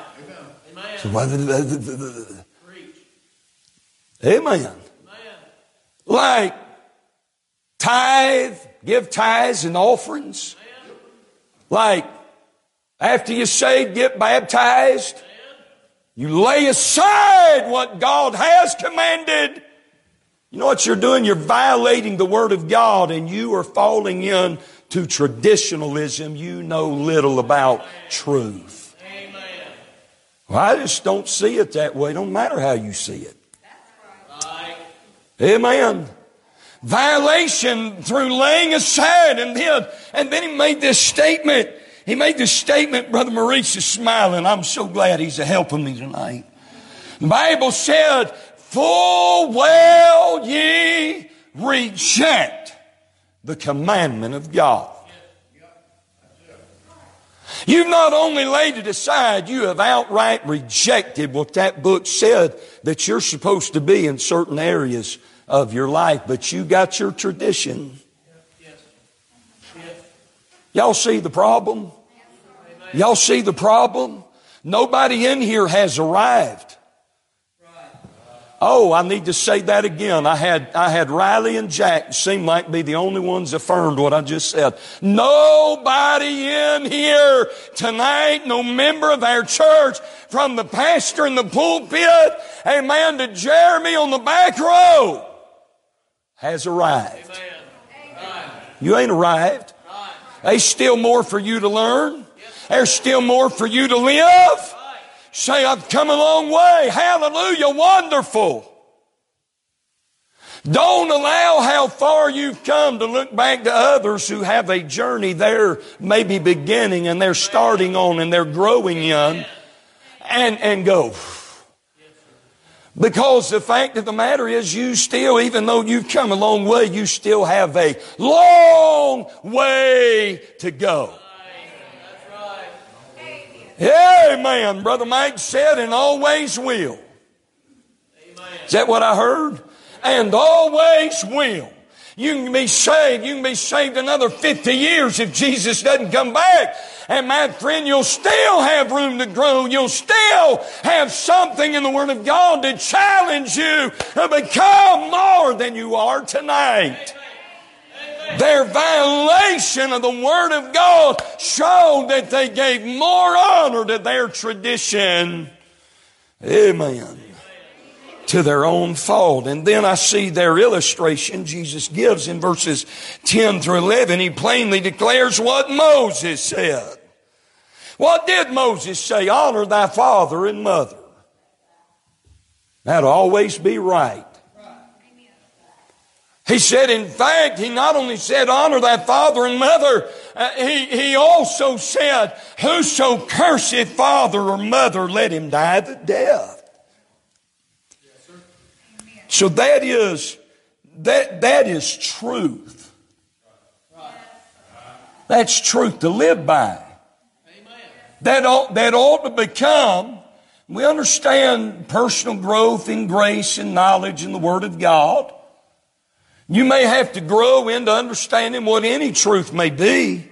Amen. Like tithe, give tithes and offerings. Like after you're saved, get baptized. You lay aside what God has commanded. You know what you're doing? You're violating the Word of God, and you are falling into traditionalism. You know little about truth. Well, I just don't see it that way. It don't matter how you see it. Amen. Violation through laying aside, and then he made this statement. He made this statement. Brother Maurice is smiling. I'm so glad he's helping me tonight. The Bible said, full well ye reject the commandment of God. You've not only laid it aside, you have outright rejected what that book said that you're supposed to be in certain areas of your life, but you got your tradition. Y'all see the problem? Y'all see the problem? Nobody in here has arrived. Oh, I need to say that again. I had Riley and Jack seem like be the only ones affirmed what I just said. Nobody in here tonight, no member of our church, from the pastor in the pulpit, amen, to Jeremy on the back row, has arrived. You ain't arrived. There's still more for you to learn. There's still more for you to live. Say, I've come a long way. Hallelujah, wonderful. Don't allow how far you've come to look back to others who have a journey they're maybe beginning and they're starting on and they're growing in and go. Because the fact of the matter is you still, even though you've come a long way, you still have a long way to go. Amen. Brother Mike said, and always will. Is that what I heard? And always will. You can be saved. You can be saved another 50 years if Jesus doesn't come back. And my friend, you'll still have room to grow. You'll still have something in the Word of God to challenge you to become more than you are tonight. Their violation of the Word of God showed that they gave more honor to their tradition. Amen. To their own fault. And then I see their illustration Jesus gives in verses 10 through 11. He plainly declares what Moses said. What did Moses say? Honor thy father and mother. That'll always be right. He said, in fact, he not only said, honor thy father and mother, he also said, whoso curseth father or mother, let him die the death. So that is truth. That's truth to live by. That ought to become, we understand personal growth in grace and knowledge in the Word of God. You may have to grow into understanding what any truth may be.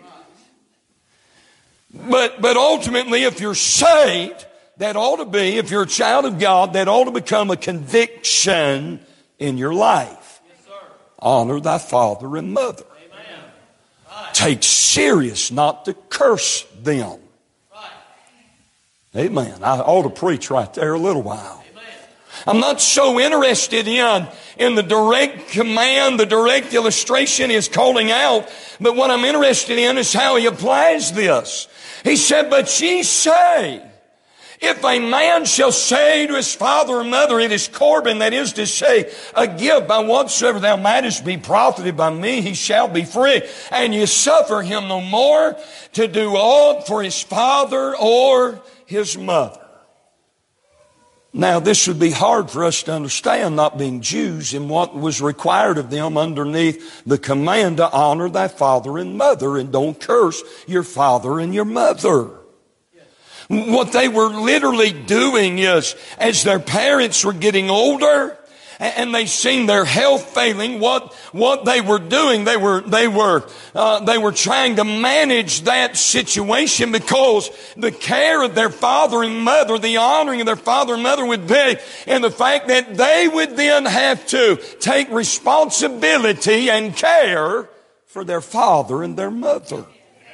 But ultimately, if you're saved, that ought to be, if you're a child of God, that ought to become a conviction in your life. Yes, sir. Honor thy father and mother. Amen. Right. Take serious not to curse them. Right. Amen. I ought to preach right there a little while. Amen. I'm not so interested in the direct command, the direct illustration is calling out, but what I'm interested in is how he applies this. He said, but ye say, If a man shall say to his father or mother, it is Corban, that is to say, a gift by whatsoever thou mightest be profited by me, he shall be free. And you suffer him no more to do aught for his father or his mother. Now, this would be hard for us to understand, not being Jews, and what was required of them underneath the command to honor thy father and mother, and don't curse your father and your mother. What they were literally doing is, as their parents were getting older and they seen their health failing, what they were doing, they were trying to manage that situation, because the care of their father and mother, the honoring of their father and mother would be in the fact that they would then have to take responsibility and care for their father and their mother.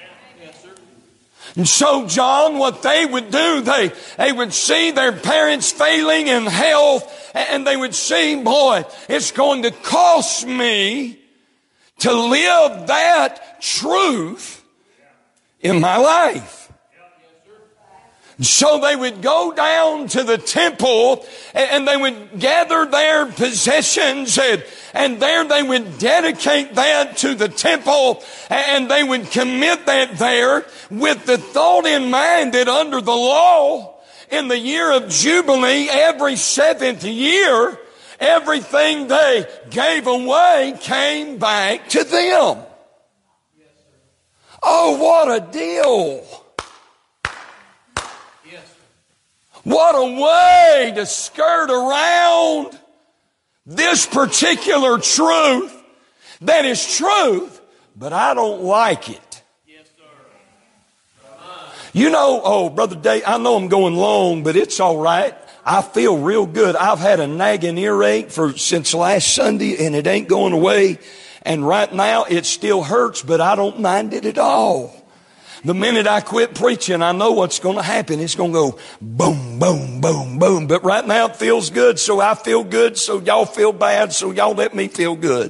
And so, John, what they would do, they would see their parents failing in health, and they would see, boy, it's going to cost me to live that truth in my life. So they would go down to the temple, and they would gather their possessions, and there they would dedicate that to the temple, and they would commit that there with the thought in mind that under the law, in the year of Jubilee, every 7th year, everything they gave away came back to them. Oh, what a deal! What a way to skirt around this particular truth that is truth, but I don't like it. Yes, sir. You know, oh, Brother Dave, I know I'm going long, but it's all right. I feel real good. I've had a nagging earache since last Sunday, and it ain't going away. And right now it still hurts, but I don't mind it at all. The minute I quit preaching, I know what's going to happen. It's going to go boom, boom, boom, boom. But right now it feels good, so I feel good, so y'all feel bad, so y'all let me feel good.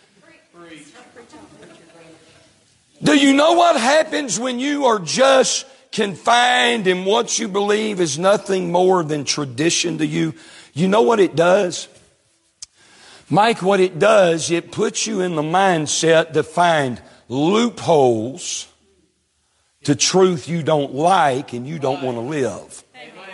Do you know what happens when you are just confined in what you believe is nothing more than tradition to you? You know what it does? Mike, what it does, it puts you in the mindset to find loopholes to truth you don't like and you don't want to live.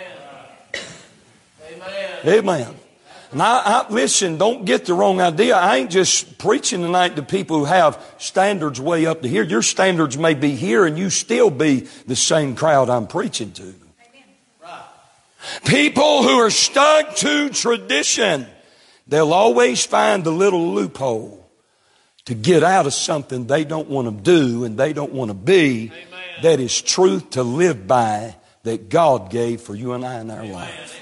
Amen. Amen. And I listen, don't get the wrong idea. I ain't just preaching tonight to people who have standards way up to here. Your standards may be here and you still be the same crowd I'm preaching to. Right. People who are stuck to tradition, they'll always find the little loophole to get out of something they don't want to do and they don't want to be. Amen. That is truth to live by that God gave for you and I in our life.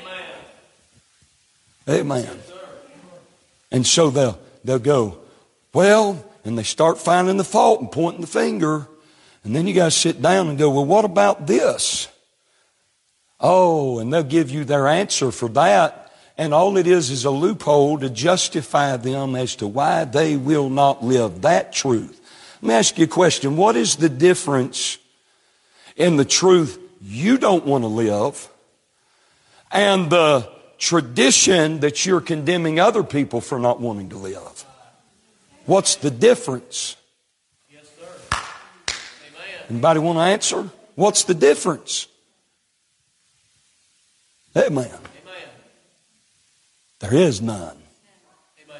Amen. And so they'll go, well, and they start finding the fault and pointing the finger. And then you got to sit down and go, well, what about this? Oh, and they'll give you their answer for that. And all it is a loophole to justify them as to why they will not live that truth. Let me ask you a question. What is the difference in the truth you don't want to live and the tradition that you're condemning other people for not wanting to live? What's the difference? Yes, sir. Amen. Anybody want to answer? What's the difference? Amen. Amen. There is none. Amen.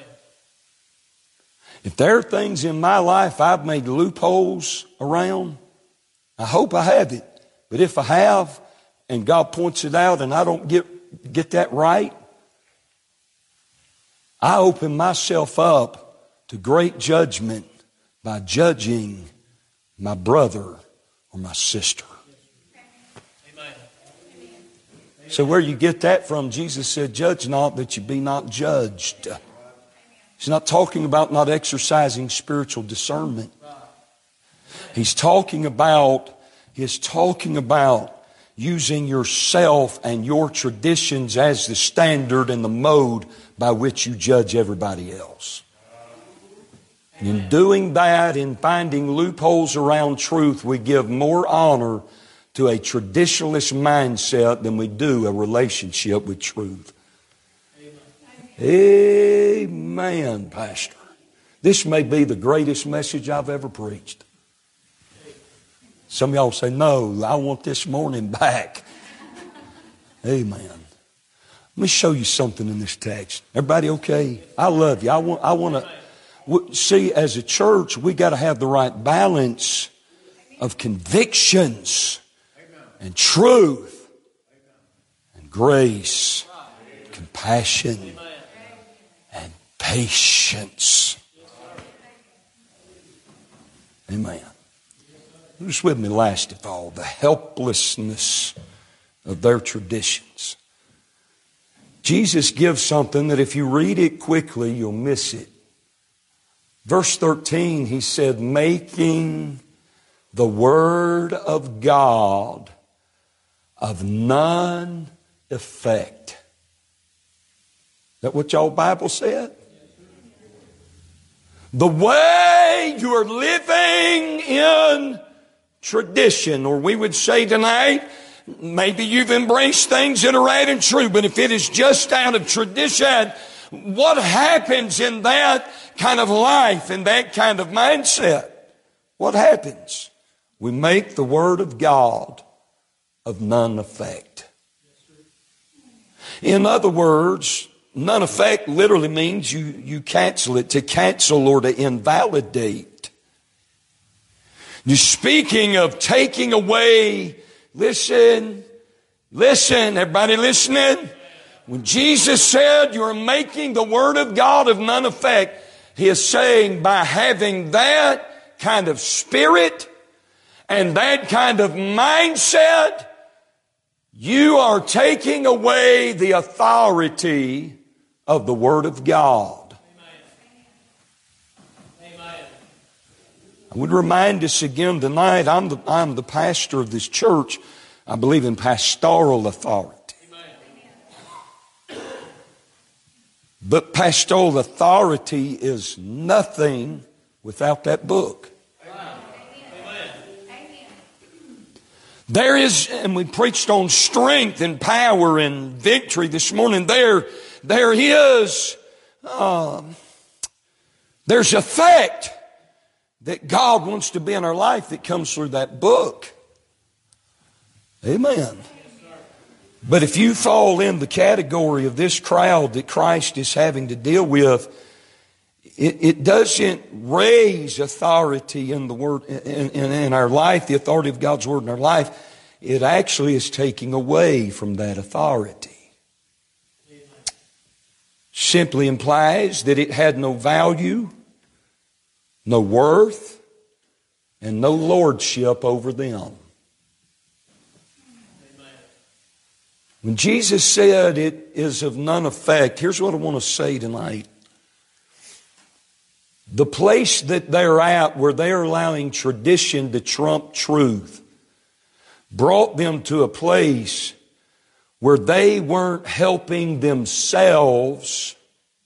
If there are things in my life I've made loopholes around, I hope I haven't. But if I have, and God points it out and I don't get that right, I open myself up to great judgment by judging my brother or my sister. Amen. So where you get that from, Jesus said, judge not that you be not judged. He's not talking about not exercising spiritual discernment. He's talking about using yourself and your traditions as the standard and the mode by which you judge everybody else. And in doing that, in finding loopholes around truth, we give more honor to a traditionalist mindset than we do a relationship with truth. Amen, Pastor. This may be the greatest message I've ever preached. Some of y'all say, no, I want this morning back. Amen. Let me show you something in this text. Everybody okay? I love you. I want to see, as a church, we got to have the right balance of convictions and truth and grace, and compassion and patience. Amen. Who's with me last of all? The helplessness of their traditions. Jesus gives something that if you read it quickly, you'll miss it. Verse 13, he said, making the word of God of none effect. Is that what y'all Bible said? The way you are living in tradition, or we would say tonight, maybe you've embraced things that are right and true, but if it is just out of tradition, what happens in that kind of life, in that kind of mindset? What happens? We make the Word of God of none effect. In other words, none effect literally means you cancel it, to cancel or to invalidate. You're speaking of taking away. Listen, everybody listening? When Jesus said you're making the Word of God of none effect, He is saying by having that kind of spirit and that kind of mindset, you are taking away the authority of the Word of God. I would remind us again tonight, I'm the pastor of this church. I believe in pastoral authority. But pastoral authority is nothing without that book. There is, and we preached on strength and power and victory this morning. There is, there's effect that God wants to be in our life that comes through that book. Amen. But if you fall in the category of this crowd that Christ is having to deal with, it doesn't raise authority in the Word, in our life, the authority of God's Word in our life. It actually is taking away from that authority. Simply implies that it had no value, no worth, and no lordship over them. When Jesus said it is of none effect, here's what I want to say tonight. The place that they're at, where they're allowing tradition to trump truth, brought them to a place where they weren't helping themselves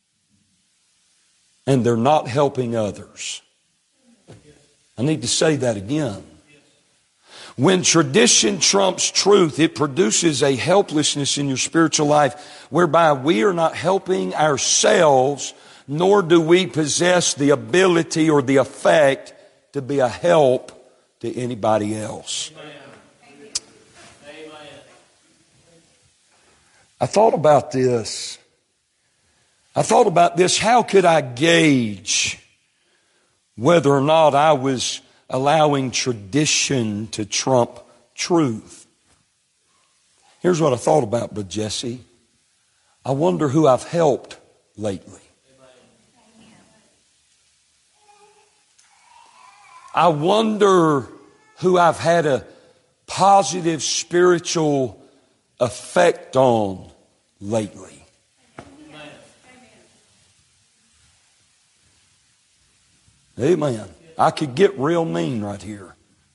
and they're not helping others. I need to say that again. When tradition trumps truth, it produces a helplessness in your spiritual life whereby we are not helping ourselves, nor do we possess the ability or the effect to be a help to anybody else. Amen. I thought about this. How could I gauge whether or not I was allowing tradition to trump truth? Here's what I thought about, Brother Jesse. I wonder who I've helped lately. I wonder who I've had a positive spiritual effect on lately. Amen. I could get real mean right here.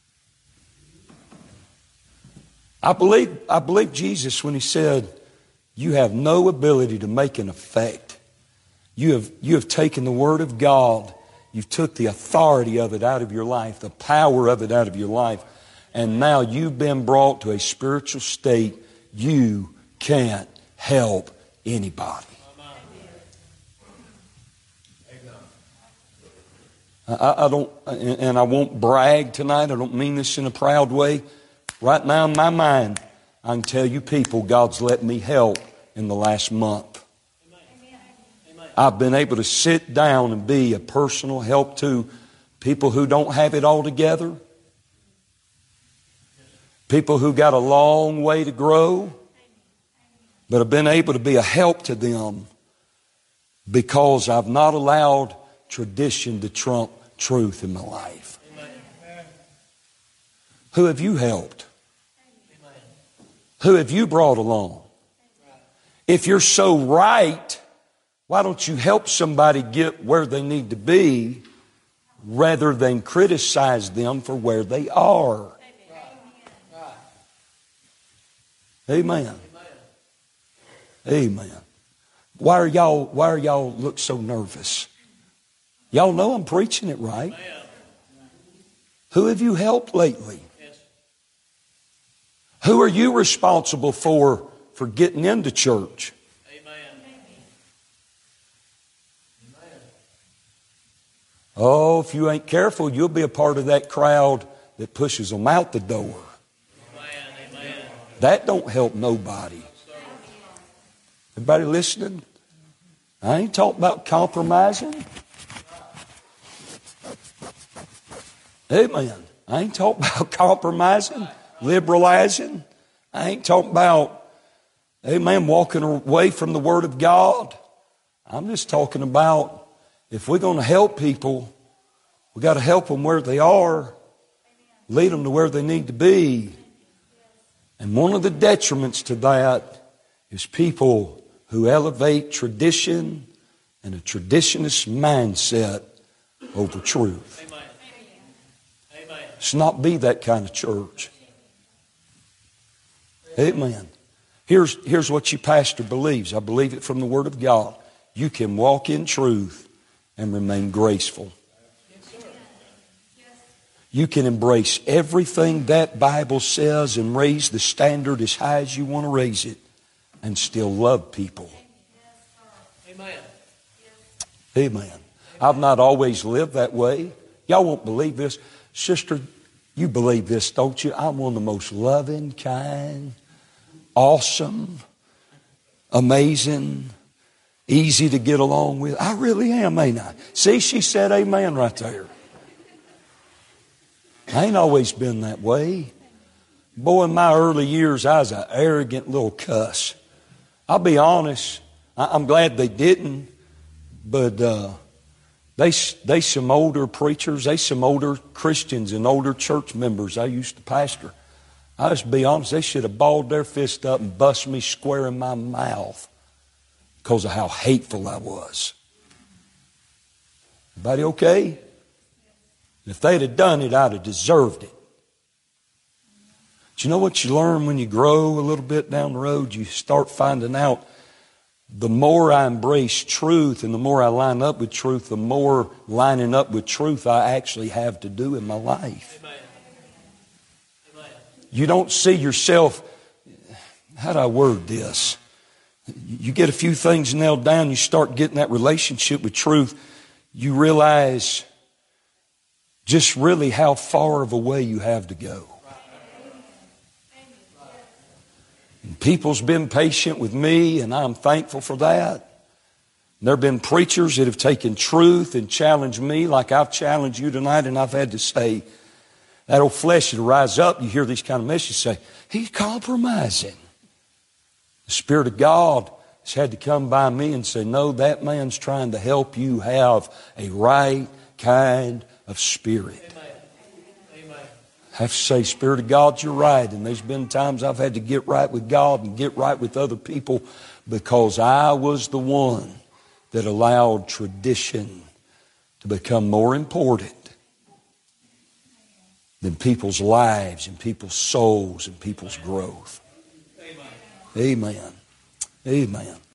I believe Jesus when He said, you have no ability to make an effect. You have taken the Word of God. You've took the authority of it out of your life, the power of it out of your life, And now you've been brought to a spiritual state. You can't help anybody. I don't, and I won't brag tonight. I don't mean this in a proud way. Right now in my mind, I can tell you people God's let me help in the last month. I've been able to sit down and be a personal help to people who don't have it all together. People who got a long way to grow. But I've been able to be a help to them because I've not allowed tradition to trump truth in my life. Amen. Who have you helped? Amen. Who have you brought along? If you're so right, why don't you help somebody get where they need to be rather than criticize them for where they are? Amen. Amen. Why are y'all look so nervous? Y'all know I'm preaching it right. Who have you helped lately? Who are you responsible for getting into church? Oh, if you ain't careful, you'll be a part of that crowd that pushes them out the door. That don't help nobody. Everybody listening? I ain't talking about compromising. Amen. I ain't talking about compromising, liberalizing. I ain't talking about, amen, walking away from the Word of God. I'm just talking about if we're going to help people, we got to help them where they are, lead them to where they need to be. And one of the detriments to that is people who elevate tradition and a traditionist mindset over truth. Amen. Let's not be that kind of church. Amen. Here's what your pastor believes. I believe it from the Word of God. You can walk in truth and remain graceful. You can embrace everything that Bible says and raise the standard as high as you want to raise it and still love people. Amen. Amen. I've not always lived that way. Y'all won't believe this. Sister, you believe this, don't you? I'm one of the most loving, kind, awesome, amazing, easy to get along with. I really am, ain't I? See, she said amen right there. I ain't always been that way. Boy, in my early years, I was an arrogant little cuss. I'll be honest. I'm glad they didn't. But they some older preachers, they some older Christians and older church members I used to pastor. I'll just be honest, they should have balled their fist up and bust me square in my mouth because of how hateful I was. Everybody okay? If they'd have done it, I'd have deserved it. But you know what you learn when you grow a little bit down the road? You start finding out the more I embrace truth and the more I line up with truth, the more lining up with truth I actually have to do in my life. Amen. Amen. You don't see yourself, how do I word this? You get a few things nailed down, you start getting that relationship with truth, you realize just really how far of a way you have to go. And people's been patient with me, and I'm thankful for that. There have been preachers that have taken truth and challenged me like I've challenged you tonight, and I've had to say, that old flesh will rise up. You hear these kind of messages say, he's compromising. The Spirit of God has had to come by me and say, no, that man's trying to help you have a right kind of spirit. I have to say, Spirit of God, you're right. And there's been times I've had to get right with God and get right with other people because I was the one that allowed tradition to become more important than people's lives and people's souls and people's growth. Amen. Amen.